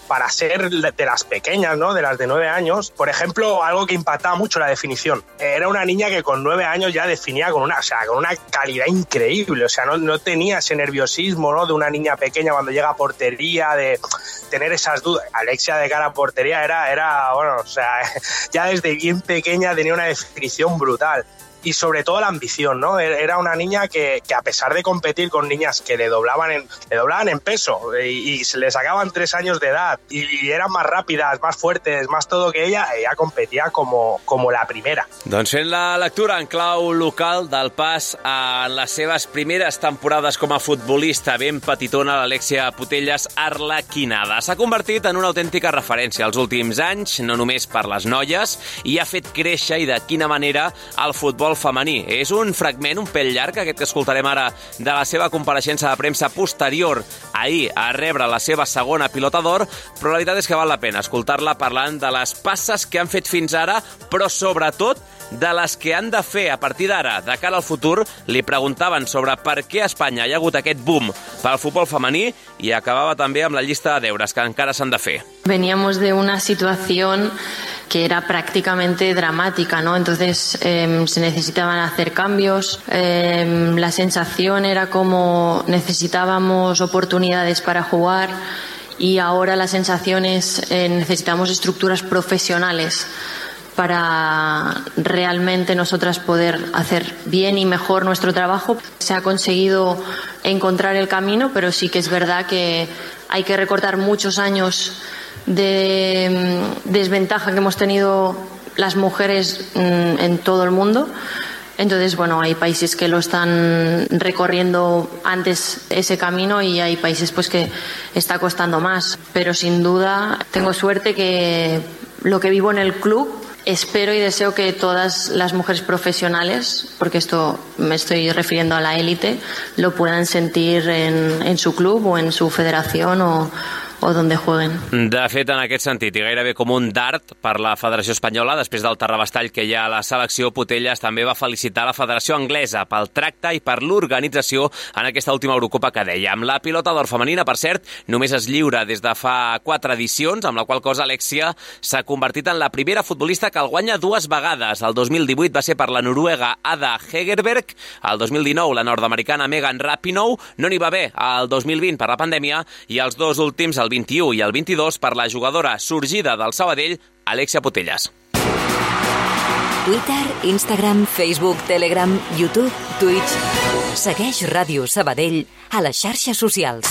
para ser de las pequeñas, ¿no? De las de 9 años, por ejemplo, algo que impactaba mucho, la definición. Era una niña que con 9 años ya definía con una calidad increíble, o sea, no tenía ese nerviosismo, ¿no? De una niña pequeña cuando llega a portería, de tener esas dudas. Alexia de cara a portería era bueno, o sea, ya desde bien pequeña tenía una definición brutal. Y sobre todo la ambición, ¿no? Era una niña que a pesar de competir con niñas que le doblaban en peso y se le sacaban 3 años de edad y eran más rápidas, más fuertes, más todo que ella competía como la primera. Doncs fent la lectura en clau local del pas a les seves primeres temporades com a futbolista ben petitona, l'Alexia Putellas arlequinada. S'ha convertit en una autèntica referència als últims anys, no només per les noies, i ha fet créixer, i de quina manera, el futbol femení. És un fragment un pèl llarg, aquest que escoltarem ara, de la seva compareixença de premsa posterior ahir a rebre la seva segona pilota d'or, però la veritat és que val la pena escoltar-la parlant de les passes que han fet fins ara, però sobretot de les que han de fer a partir d'ara, de cara al futur. Li preguntaven sobre per què a Espanya hi ha hagut aquest boom pel futbol femení i acabava també amb la llista de deures que encara s'han de fer. Veníamos de una situación que era prácticamente dramática, ¿no? Entonces se necesitaban hacer cambios. La sensación era como necesitábamos oportunidades para jugar y ahora la sensación es necesitamos estructuras profesionales para realmente nosotras poder hacer bien y mejor nuestro trabajo. Se ha conseguido encontrar el camino, pero sí que es verdad que hay que recortar muchos años de desventaja que hemos tenido las mujeres en todo el mundo. Entonces, bueno, hay países que lo están recorriendo antes ese camino y hay países pues que está costando más. Pero sin duda tengo suerte que lo que vivo en el club, espero y deseo que todas las mujeres profesionales, porque esto me estoy refiriendo a la élite, lo puedan sentir en su club o en su federación o donde jueguen. De fet, en aquest sentit, i gairebé com un dart per la Federació Espanyola, després del terrabastall que hi ha a la selecció, Putellas també va felicitar la Federació Anglesa pel tracte i per l'organització en aquesta última Eurocopa que dèiem. La pilota d'or femenina, per cert, només es lliura des de fa 4 edicions, amb la qual cosa Alexia s'ha convertit en la primera futbolista que el guanya 2 vegades. El 2018 va ser per la noruega Ada Hegerberg, el 2019 la nord-americana Megan Rapinoe, no n'hi va bé el 2020 per la pandèmia, i els 2 últims, el 21 i el 22, per la jugadora sorgida del Sabadell, Alexia Putellas. Twitter, Instagram, Facebook, Telegram, YouTube, Twitch. Segueix Ràdio Sabadell a les xarxes socials.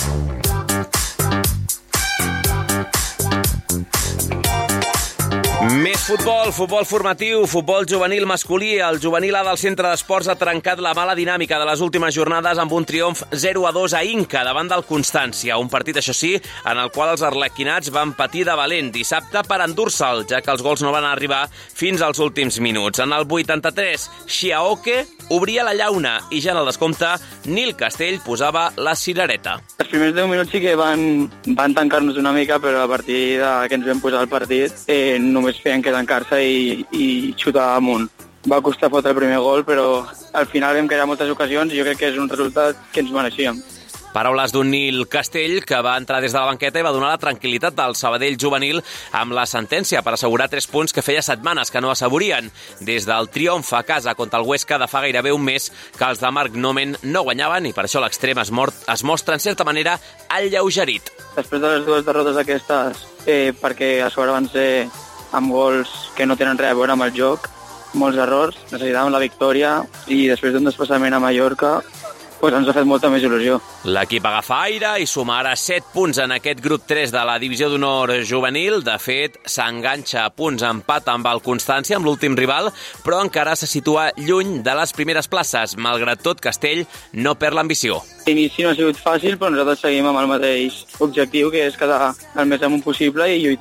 Més futbol, futbol formatiu, futbol juvenil masculí. El juvenil A del Centre d'Esports ha trencat la mala dinàmica de les últimes jornades amb un triomf 0-2 a Inca davant del Constància. Un partit, això sí, en el qual els arlequinats van patir de valent dissabte per endur-se'l, ja que els gols no van arribar fins als últims minuts. En el 83, Xiaoke obria la llauna i ja en el descompte, Nil Castell posava la cirereta. Els primers 10 minuts sí que van tancar-nos una mica, però a partir que ens vam posar el partit només feien que tancar-se i xutar amunt. Va costar fotre el primer gol, però al final vam crear moltes ocasions i jo crec que és un resultat que ens mereixíem. Paraules d'un Nil Castell que va entrar des de la banqueta i va donar la tranquil·litat del Sabadell juvenil amb la sentència per assegurar 3 punts que feia setmanes que no assaborien. Des del triomf a casa contra el Huesca de fa gairebé un mes que els de Marc Nomen no guanyaven i per això l'extrem es mostra en certa manera alleugerit. Després de les 2 derrotes aquestes, perquè a sobre van ser amb gols que no tenen res a veure amb el joc, molts errors, necessitàvem la victòria i després d'un desplaçament a Mallorca pues ens ha fet molta més il·lusió. L'equip agafa aire i suma ara 7 punts en aquest grup 3 de la Divisió d'Honor juvenil. De fet, s'enganxa a punts empat amb el Constància, amb l'últim rival, però encara se situa lluny de les primeres places. Malgrat tot, Castell no perd l'ambició. L'inici no ha sigut fàcil, però nosaltres seguim amb el mateix objectiu, que és quedar el més amunt possible i lluitar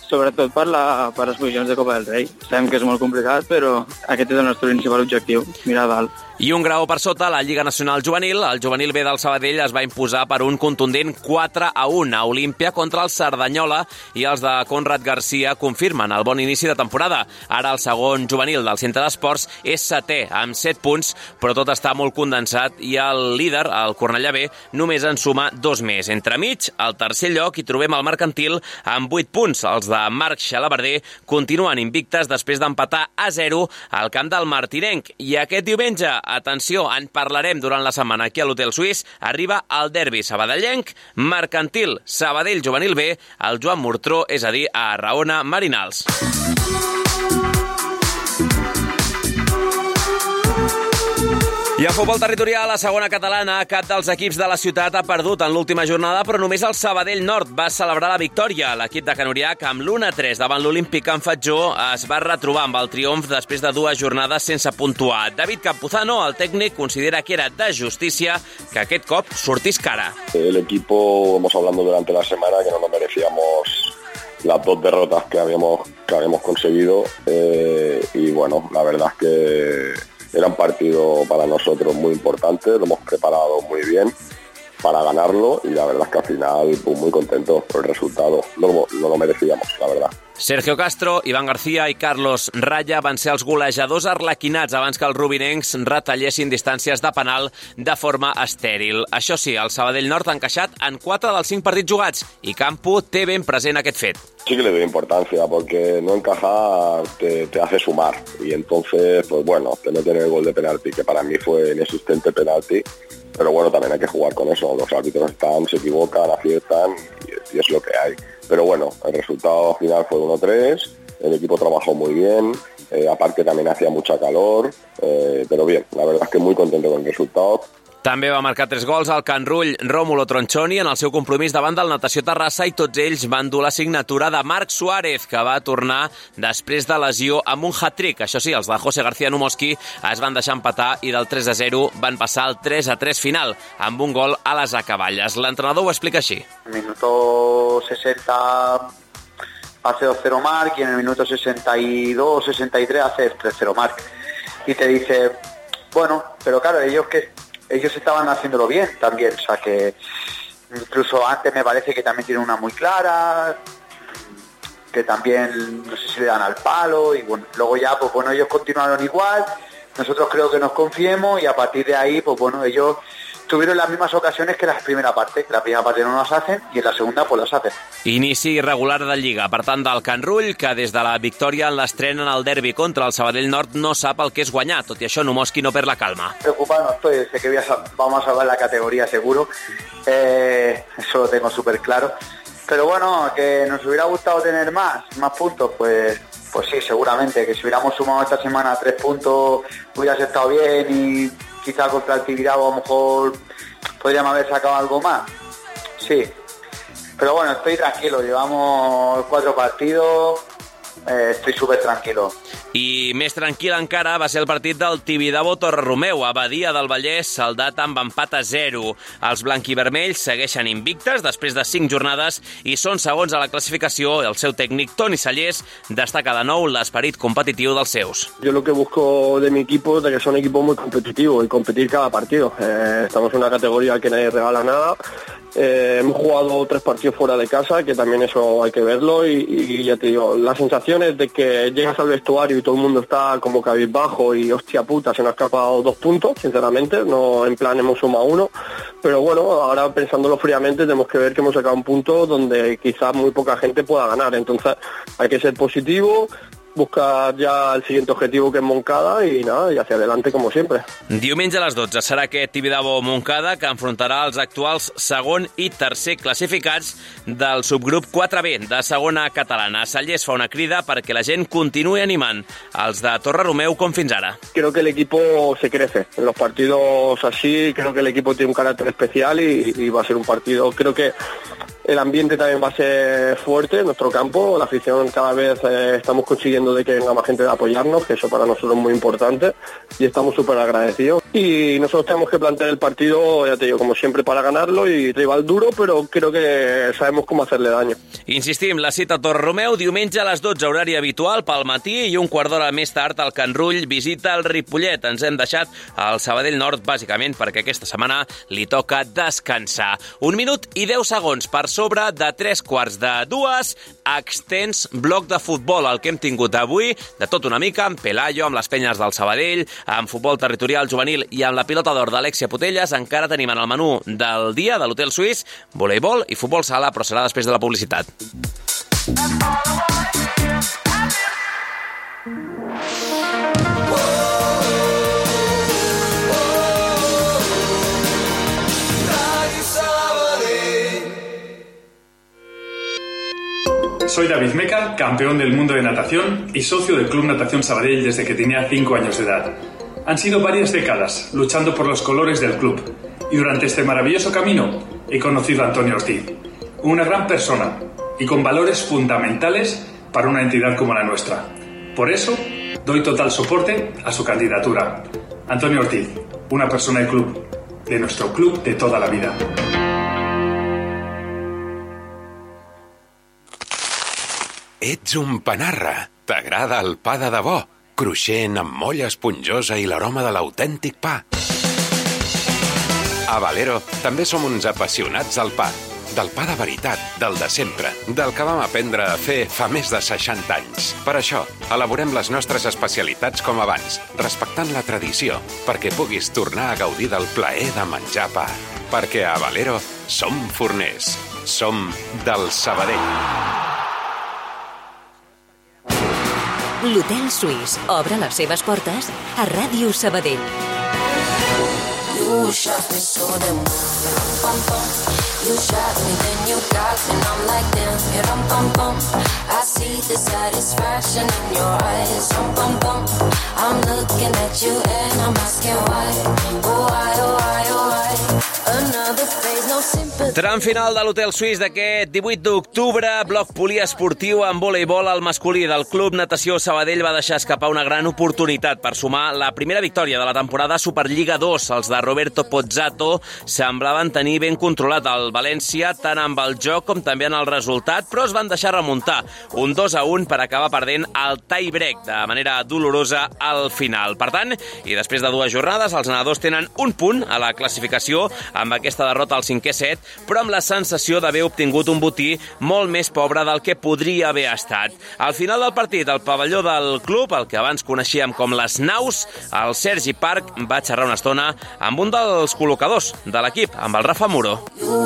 sobretot per les posicions de Copa del Rei. Sabem que és molt complicat, però aquest és el nostre principal objectiu, mirar a dalt. I un grau per sota, la Lliga Nacional Juvenil. El juvenil B del Sabadell es va imposar per un contundent 4-1 a Olímpia contra el Cerdanyola i els de Conrad Garcia confirmen el bon inici de temporada. Ara el segon juvenil del Centre d'Esports és 7è amb 7 punts, però tot està molt condensat i el líder, el Cornellà B, només en suma 2 més. Entremig, al tercer lloc, hi trobem el Mercantil amb 8 punts. Els de Marc Xalabarder continuen invictes després d'empatar a 0 al camp del Martinenc. I aquest diumenge, atenció, en parlarem durant la setmana aquí a l'Hotel Suís, arriba el derbi sabadellenc, Mercantil, Sabadell Juvenil B, al Joan Murtró, és a dir, a Arraona Marinals. I a futbol territorial, a segona catalana, cap dels equips de la ciutat ha perdut en l'última jornada, però només el Sabadell Nord va celebrar la victòria. L'equip de Can Uriach, amb l'1-3 davant l'Olímpic Can Fatjó, es va retrobar amb el triomf després de 2 jornades sense puntuar. David Campuzano, el tècnic, considera que era de justícia que aquest cop sortís cara. El equipo, hemos hablado durante la semana, que no nos merecíamos las 2 derrotas que habíamos conseguido, y bueno, la verdad es que era un partido para nosotros muy importante, lo hemos preparado muy bien para ganarlo y la verdad es que al final pues, muy contentos por el resultado, no lo merecíamos, la verdad. Sergio Castro, Iván García i Carlos Raya van ser els golejadors arlequinats abans que els rubinencs retallessin distàncies de penal de forma estèril. Això sí, el Sabadell Nord ha encaixat en 4 dels 5 partits jugats i Campo té ben present aquest fet. Sí que le doy importancia porque no encajar te hace sumar y entonces, pues bueno, te meten el gol de penalti, que para mí fue inexistente penalti, pero bueno, también hay que jugar con eso. Los árbitros se equivocan, aciertan y es lo que hay. Pero bueno, el resultado final fue 1-3, el equipo trabajó muy bien, aparte también hacía mucha calor, pero bien, la verdad es que muy contento con el resultado. També va marcar 3 gols al Can Rull Rómulo Tronchoni en el seu compromís davant del Natació Terrassa i tots ells van dur la signatura de Marc Suárez, que va tornar després de lesió amb un hat-trick. Això sí, els de José García Numoski es van deixar empatar i del 3-0 van passar al 3-3 final, amb un gol a les acaballes. L'entrenador ho explica així. Minuto 60 hace 2-0 Marc y en el minuto 62-63 hace 3-0 Marc. Y te dice, bueno, pero claro, ellos estaban haciéndolo bien también, o sea que incluso antes me parece que también tienen una muy clara, que también no sé si le dan al palo y bueno, luego ya pues bueno, ellos continuaron igual, nosotros creo que nos confiemos y a partir de ahí pues bueno, ellos tuvieron las mismas ocasiones que la primera parte no las hacen y en la segunda pues las hacen. Inici irregular de Lliga, per tant, del Can Rull, que des de la victòria en l'estrena en el derbi contra el Sabadell Nord no sap el que és guanyar. Tot i això, Numoski no perd la calma. Preocupado no estoy, sé que vamos a salvar la categoría seguro, eso lo tengo súper claro. Pero bueno, que nos hubiera gustado tener más puntos, pues sí, seguramente, que si hubiéramos sumado esta semana 3 puntos hubiera estado bien y quizá contra el Tibidabo a lo mejor podríamos haber sacado algo más. Sí, pero bueno, estoy tranquilo, llevamos 4 partidos, estoy súper tranquilo. I més tranquil encara va ser el partit del Tibidabo Torre-Romeu, a Badia del Vallès, saldat amb empat a 0. Els blanquivermells segueixen invictes després de 5 jornades i són segons a la classificació. El seu tècnic, Toni Sallés, destaca de nou l'esperit competitiu dels seus. Yo lo que busco de mi equipo es de que sea un equipo muy competitivo y competir cada partido. Estamos en una categoría que nadie regala nada. Hemos jugado 3 partidos fuera de casa, que también eso hay que verlo y ya te digo, la sensación es de que llegas al vestuario y todo el mundo está como cabizbajo y hostia puta, se nos ha escapado 2 puntos, sinceramente, no en plan hemos sumado 1, pero bueno, ahora pensándolo fríamente tenemos que ver que hemos sacado un punto donde quizás muy poca gente pueda ganar, entonces hay que ser positivo, buscar ja el siguiente objetivo que és Montcada i nada, i hacia adelante como siempre. Diumenge a les 12 serà aquest Tibidabo-Montcada que enfrontarà els actuals segon i tercer classificats del subgrup 4B de segona catalana. Sallés fa una crida perquè la gent continuï animant els de Torre-Romeu com fins ara. Creo que el equipo se crece. En los partidos así creo que el equipo tiene un carácter especial y va a ser un partido, creo que el ambiente también va a ser fuerte en nuestro campo, la afición cada vez estamos consiguiendo de que venga más gente de apoyarnos, que eso para nosotros es muy importante y estamos súper agradecidos. y nosotros tenemos que plantear el partido, ya te digo, como siempre, para ganarlo, y rival duro, pero creo que sabemos cómo hacerle daño. Insistim, la cita a Torre-Romeu, diumenge a les 12, horari habitual, pel matí, i un quart d'hora més tard el Can Rull visita el Ripollet. Ens hem deixat al Sabadell Nord, bàsicament, perquè aquesta setmana li toca descansar. 1 minut i 10 segons per sobre de 3:45, extens bloc de futbol, el que hem tingut avui, de tot una mica, amb Pelayo, amb les penyes del Sabadell, amb futbol territorial juvenil i amb la pilota d'or d'Alexia Putelles. Encara tenim en el menú del dia de l'Hotel Suís voleibol i futbol sala, però serà després de la publicitat. Soy David Meca, campeón del mundo de natación y socio del Club Natación Sabadell desde que tenía 5 años de edad. Han sido varias décadas luchando por los colores del club y durante este maravilloso camino he conocido a Antonio Ortiz, una gran persona y con valores fundamentales para una entidad como la nuestra. Por eso doy total soporte a su candidatura. Antonio Ortiz, una persona del club, de nuestro club de toda la vida. Ets un panarra. T'agrada el pa de debò, cruixent, amb molla esponjosa i l'aroma de l'autèntic pa. A Valero també som uns apassionats del pa. Del pa de veritat, del de sempre, del que vam aprendre a fer fa més de 60 anys. Per això, elaborem les nostres especialitats com abans, respectant la tradició, perquè puguis tornar a gaudir del plaer de menjar pa. Perquè a Valero som forners. Som del Sabadell. L'Hotel Suís obre les seves portes a Ràdio Sabadell. You shot me so damn pum pum. You shot me, then you got me, and I'm like damn, rum pum pum. I see the satisfaction in your eyes, rum pum pum. I'm looking at you and I'm asking why, oh why, oh why, oh why. Another phase, no sympathy. Tram final de l'Hotel Suís d'aquest 18 d'octubre, bloc poliesportiu amb voleibol al masculí del Club Natació Sabadell va deixar escapar una gran oportunitat per sumar la primera victòria de la temporada Superliga 2. Els de Roberto Pozzato semblaven tenir ben controlat el València tant amb el joc com també en el resultat, però es van deixar remuntar un 2-1 per acabar perdent el tie break de manera dolorosa al final. Per tant, i després de 2 jornades, els nedadors tenen un punt a la classificació amb aquesta derrota al 5è set, però amb la sensació d'haver obtingut un botí molt més pobre del que podria haver estat. Al final del partit, al pavelló del club, el que abans coneixíem com les Naus, el Sergi Parc va xerrar una estona amb un dels col·locadors de l'equip, amb el Rafa Muro.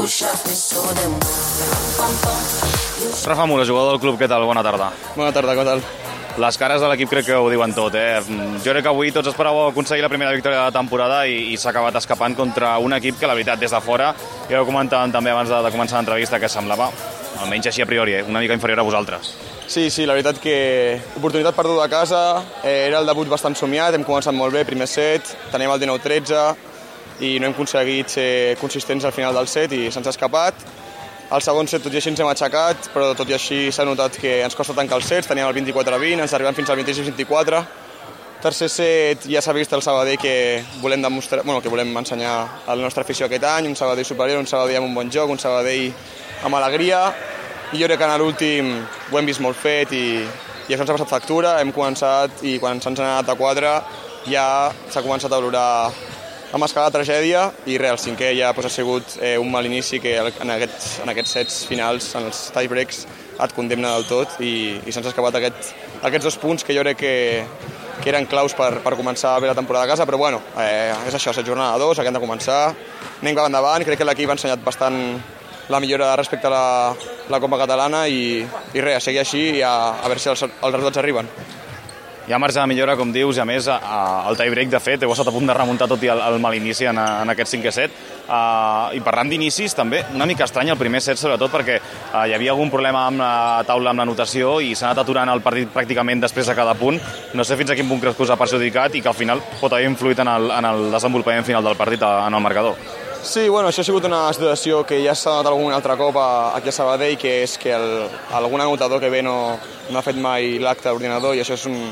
Rafa Muro, jugador del club, què tal? Bona tarda. Bona tarda, què tal? Les cares de l'equip crec que ho diuen tot, eh? Jo crec que avui tots esperàveu aconseguir la primera victòria de la temporada i s'ha acabat escapant contra un equip que, la veritat, des de fora, ja ho comentàvem també abans de començar l'entrevista, que semblava, almenys així a priori, una mica inferior a vosaltres. Sí, la veritat que oportunitat perduda a casa, era el debut bastant somiat, hem començat molt bé, primer set, teníem el 19-13 i no hem aconseguit ser consistents al final del set i se'ns ha escapat. Al segon set tot i així ens hem aixecat, però tot i així s'ha notat que ens costa tancar els sets, teníem el 24-20, ens arribem fins al 26-24. Tercer set ja s'ha vist el Sabadell que volem demostrar, que volem ensenyar a la nostra afició aquest any, un Sabadell superior, un Sabadell amb un bon joc, un Sabadell amb alegria, i jo crec que en l'últim ho hem vist molt fet i això ens ha passat factura, hem començat i quan se'ns ha anat a 4 ja s'ha començat a valorar a mascar la tragèdia i el 5è ja ha sigut un mal inici que en aquests sets finals, en els tiebreaks, et condemna del tot i se'ns ha escapat aquests 2 punts que jo crec que eren claus per començar bé la temporada a casa, però bueno, és això, set jornada 2, que hem de començar, anem cap endavant, crec que l'equip ha ensenyat bastant la millora respecte a la Copa Catalana i res, seguir així i a veure si els resultats arriben. Hi ha marge de millora, com dius, i a més el tie-break, de fet, heu estat a punt de remuntar tot i el mal inici en aquest 5è set. I parlant d'inicis, també, una mica estrany el primer set, sobretot perquè hi havia algun problema amb la taula, amb la notació, i s'ha anat aturant el partit pràcticament després de cada punt. No sé fins a quin punt creus que us ha perjudicat i que al final pot haver influït en el desenvolupament final del partit en el marcador. Sí, això ha sigut una situació que ja s'ha donat algun altre cop aquí a Sabadell, que és que algun anotador que ve no ha fet mai l'acte d'ordinador i això és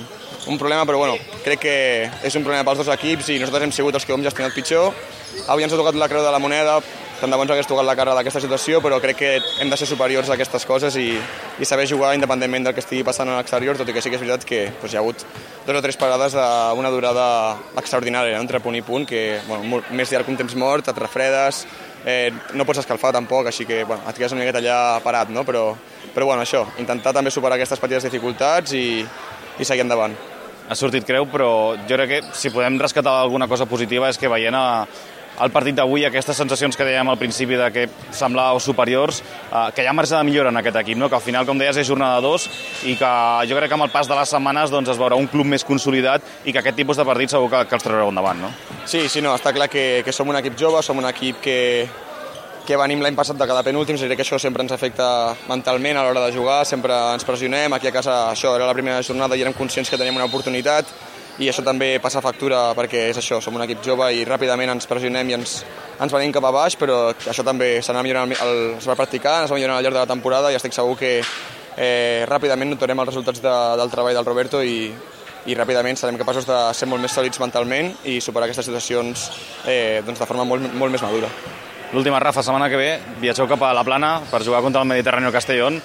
un problema, però bueno, crec que és un problema pels dos equips i nosaltres hem sigut els que ho hem gestionat pitjor. Avui ens ha tocat la creu de la moneda, tant de bo ens hagués tocat la cara d'aquesta situació, però crec que hem de ser superiors a aquestes coses i saber jugar independentment del que estigui passant a l'exterior, tot i que sí que és veritat que hi ha hagut 2 o 3 parades d'una durada extraordinària, entre punt i punt, que més llarg que un temps mort, et refredes, no pots escalfar tampoc, així que et quedes una miqueta allà parat, no? Però això, intentar també superar aquestes petites dificultats i seguir endavant. Ha sortit creu, però jo crec que si podem rescatar alguna cosa positiva és que veient el partit d'avui, aquestes sensacions que dèiem al principi de que semblàveu superiors, que hi ha marge de millora en aquest equip, no? Que al final, com deies, és jornada 2 i que jo crec que amb el pas de les setmanes es veurà un club més consolidat i que aquest tipus de partits segur que els traureu endavant, no? Sí, no, està clar que som un equip jove, som un equip que venim l'any passat de cada penúltims, i crec que això sempre ens afecta mentalment a l'hora de jugar, sempre ens pressionem, aquí a casa això era la primera jornada i érem conscients que teníem una oportunitat, i això també passa factura perquè és això, som un equip jove i ràpidament ens pressionem i ens venim cap a baix, però això també s'ha millorat, es va practicar, es va millorar al llarg de la temporada i estic segur que ràpidament notarem els resultats del treball del Roberto i ràpidament serem capaços de ser molt més sòlids mentalment i superar aquestes situacions de forma molt més madura. L'última, Rafa, setmana que ve viatgeu cap a la Plana per jugar contra el Mediterráneo Castellón.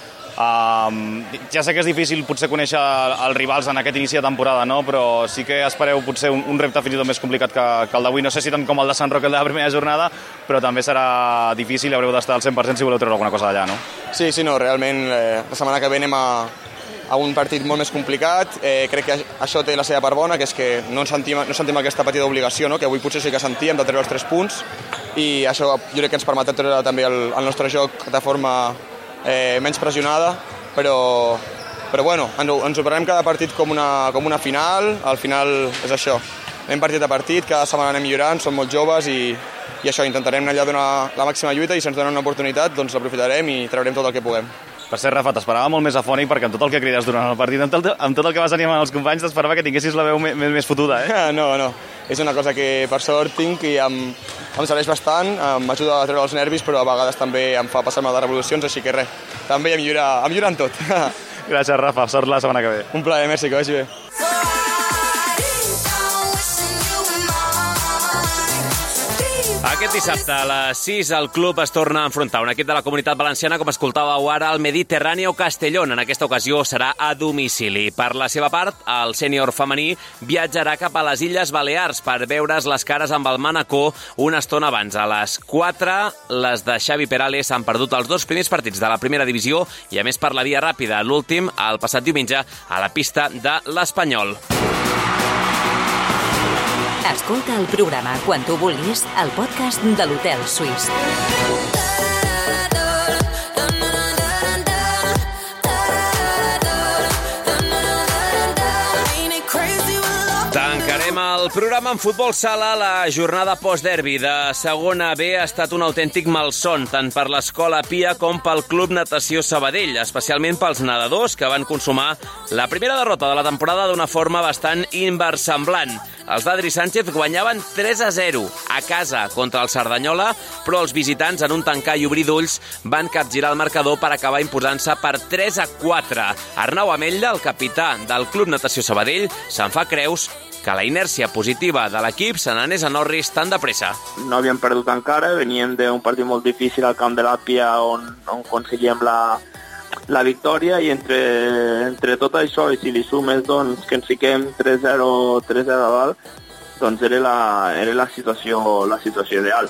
Ja sé que és difícil potser conèixer els rivals en aquest inici de temporada, no? Però sí que espereu potser un repte fins i tot més complicat que el d'avui. No sé si tant com el de Sant Roque el de la primera jornada, però també serà difícil i haureu d'estar al 100% si voleu treure alguna cosa d'allà, no? Sí, no, realment la setmana que ve anem a un partit molt més complicat. Crec que això té la seva part bona, que és que no sentim aquesta petita obligació, no? Que avui potser sí que sentíem de treure els 3 punts, i això jo crec que ens permetrà treure també el nostre joc de forma menys pressionada, però bueno, ens ho prenem cada partit com una final. Al final és això, anem partit a partit, cada setmana anem millorant, som molt joves i això, intentarem anar allà a donar la màxima lluita i si ens donen una oportunitat doncs l'aprofitarem i traurem tot el que puguem. Per cert, Rafa, t'esperava molt més afònic perquè amb tot el que crides durant el partit, amb tot el que vas animar els companys, t'esperava que tinguessis la veu més fotuda, eh? No, és una cosa que per sort tinc i em serveix bastant, m'ajuda a treure els nervis, però a vegades també em fa passar-me de revolucions, així que res, també a millorar en tot. Gràcies, Rafa, sort la setmana que ve. Un plaer, merci, que vagi bé. Aquest dissabte a les 6 el club es torna a enfrontar un equip de la Comunitat Valenciana, com escoltàveu ara, al Mediterráneo Castellón. En aquesta ocasió serà a domicili. Per la seva part, el sènior femení viatjarà cap a les Illes Balears per veure's les cares amb el Manacor una estona abans. A les 4, les de Xavi Perales han perdut els 2 primers partits de la primera divisió i, a més, per la via ràpida. L'últim, el passat diumenge, a la pista de l'Espanyol. Escolta el programa quan tu vulguis al podcast de l'Hotel Suís. Tancarem el programa en futbol sala. La jornada post-derbi de segona B ha estat un autèntic malson, tant per l'Escola Pia com pel Club Natació Sabadell, especialment pels nedadors, que van consumar la primera derrota de la temporada d'una forma bastant inversemblant. Els d'Adri Sánchez guanyaven 3-0 a casa contra el Cerdanyola, però els visitants, en un tancar i obrir d'ulls, van capgirar el marcador per acabar imposant-se per 3-4. Arnau Ametlla, el capità del Club Natació Sabadell, se'n fa creus que la inèrcia positiva de l'equip se n'anés a Norris tan de pressa. No havíem perdut encara, veníem d'un partit molt difícil al camp de l'Àpia on aconseguíem la victòria, i entre tot això, i si li sumes doncs, que ens fiquem 3-0 a dalt, doncs era la situació ideal.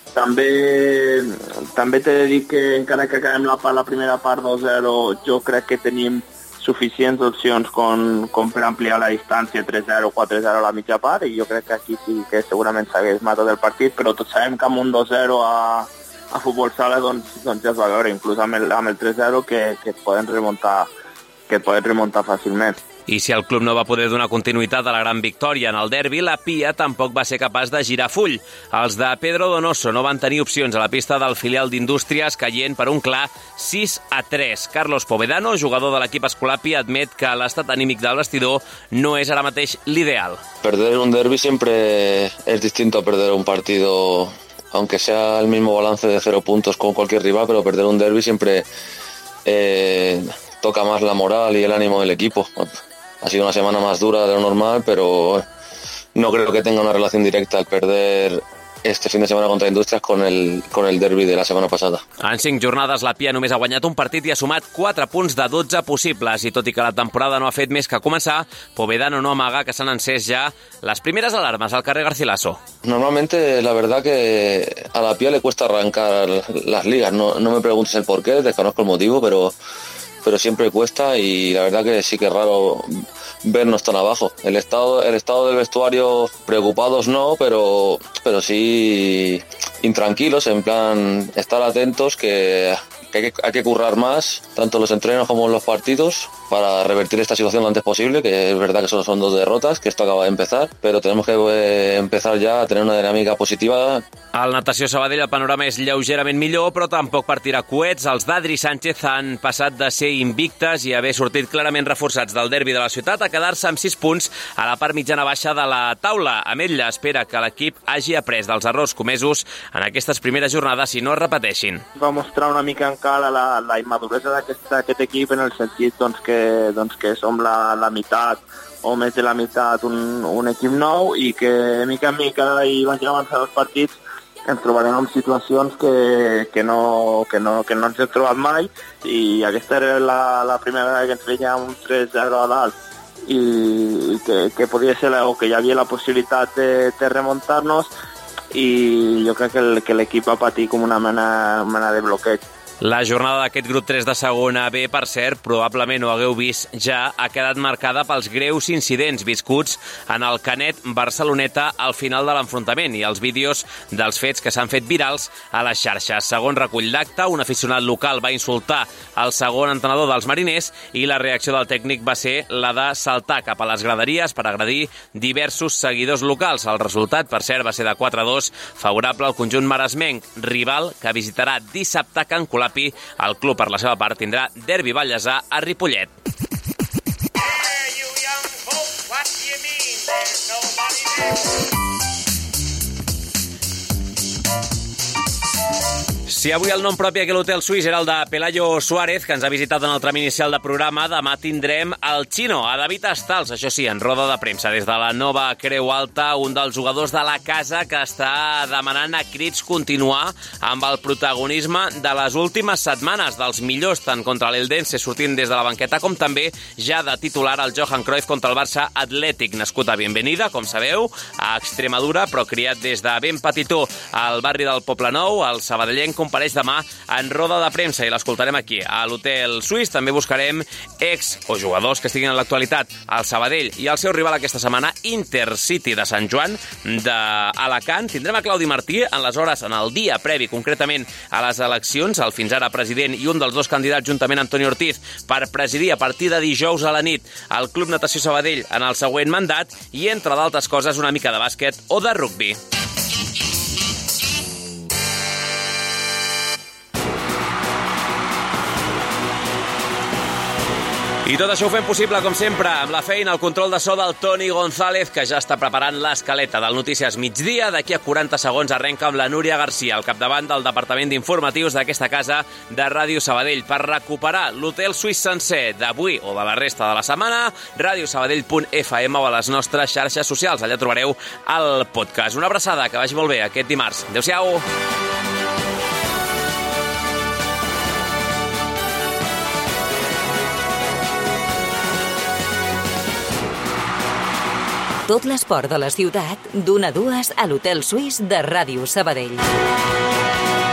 També t'he de dir que encara que acabem la primera part 2-0, jo crec que tenim suficients opcions com per ampliar la distància 3-0, 4-0 a la mitja part, i jo crec que aquí sí que segurament s'hagués matat el partit, però tots sabem que amb un 2-0 a futbol sala doncs ja es va veure, inclús amb el 3-0, que et poden remuntar fàcilment. I si el club no va poder donar continuïtat a la gran victòria en el derbi, la Pia tampoc va ser capaç de girar full. Els de Pedro Donoso no van tenir opcions a la pista del filial d'Indústries, caient per un clar 6-3. Carlos Povedano, jugador de l'equip Escolapí, admet que l'estat anímic del vestidor no és ara mateix l'ideal. Perder un derbi siempre es distinto a perder un partido, aunque sea el mismo balance de 0 puntos con cualquier rival, pero perder un derbi siempre toca más la moral y el ánimo del equipo. Ha sido una semana más dura de lo normal, pero no creo que tenga una relación directa el perder este fin de setmana contra Indústries con el derbi de la setmana passada. En 5 jornades la Pia només ha guanyat un partit i ha sumat 4 punts de 12 possibles, i tot i que la temporada no ha fet més que començar, Povedano no amaga que s'han encès ja les primeres alarmes al carrer Garcilaso. Normalmente la verdad que a la Pia le cuesta arrancar las ligas, no me preguntes el por qué, desconozco el motivo, pero siempre cuesta, y la verdad que sí que es raro vernos tan abajo. El estado del vestuario, preocupados no, pero sí intranquilos, en plan estar atentos, que hay que currar más, tanto los entrenos como los partidos, para revertir esta situación lo antes posible, que es verdad que solo son 2 derrotas, que esto acaba de empezar, pero tenemos que empezar ya a tener una dinàmica positiva. Al Natació Sabadell el panorama és lleugerament millor, però tampoc per tirar coets. Els d'Adri Sánchez han passat de ser invictes i haver sortit clarament reforçats del derbi de la ciutat a quedar-se amb 6 punts a la part mitjana baixa de la taula. Ametlla espera que l'equip hagi après dels errors comesos en aquestes primeres jornades i no es repeteixin. Va mostrar una mica encara la immaduresa d'aquest equip, en el sentit que som la meitat o més de la meitat un equip nou, i que mica en mica hi van avançar els partits ens trobarem en situacions que no ens hem trobat mai, i aquesta era la primera vegada que ens veiem un 3-0 a dalt i que podia ser, o que hi havia la possibilitat de remuntar-nos, i jo crec que l'equip va patir com una mena de bloqueig. La jornada d'aquest grup 3 de segona B, per cert, probablement ho hagueu vist ja, ha quedat marcada pels greus incidents viscuts en el Canet Barceloneta al final de l'enfrontament i els vídeos dels fets que s'han fet virals a les xarxes. Segons recull d'acte, un aficionat local va insultar el segon entrenador dels mariners i la reacció del tècnic va ser la de saltar cap a les graderies per agredir diversos seguidors locals. El resultat, per cert, va ser de 4-2, favorable al conjunt maresmenc, rival que visitarà dissabte a Can Colapi. El club, per la seva part, tindrà derbi ballesà a Ripollet. Si avui el nom propi aquí a l'Hotel Suís era el de Pelayo Suárez, que ens ha visitat en el tram inicial de programa, demà tindrem el Chino, a David Astals, això sí, en roda de premsa. Des de la nova Creu Alta, un dels jugadors de la casa que està demanant a crits continuar amb el protagonisme de les últimes setmanes, dels millors, tant contra l'Eldense sortint des de la banqueta, com també ja de titular el Johan Cruyff contra el Barça Atlètic, nascut a Bienvenida, com sabeu, a Extremadura, però criat des de ben petitó al barri del Poblenou. El sabadellenc compareix demà en roda de premsa i l'escoltarem aquí, a l'Hotel Suís. També buscarem ex o jugadors que estiguin en l'actualitat al Sabadell i el seu rival aquesta setmana, Intercity de Sant Joan d'Alacant. Tindrem a Claudi Martí en les hores, en el dia previ, concretament a les eleccions, el fins ara president i un dels 2 candidats, juntament amb Antoni Ortiz, per presidir a partir de dijous a la nit el Club Natació Sabadell en el següent mandat, i, entre d'altres coses, una mica de bàsquet o de rugbi. I tot això ho fem possible, com sempre, amb la feina, el control de so del Toni González, que ja està preparant l'escaleta del Notícies Migdia. D'aquí a 40 segons arrenca amb la Núria Garcia, al capdavant del Departament d'Informatius d'aquesta casa de Ràdio Sabadell, per recuperar l'Hotel Suís sencer d'avui o de la resta de la setmana, radiosabadell.fm o a les nostres xarxes socials. Allà trobareu el podcast. Una abraçada, que vagi molt bé aquest dimarts. Adéu-siau! Tot l'esport de la ciutat, d'1 a 2 a l'Hotel Suís de Ràdio Sabadell.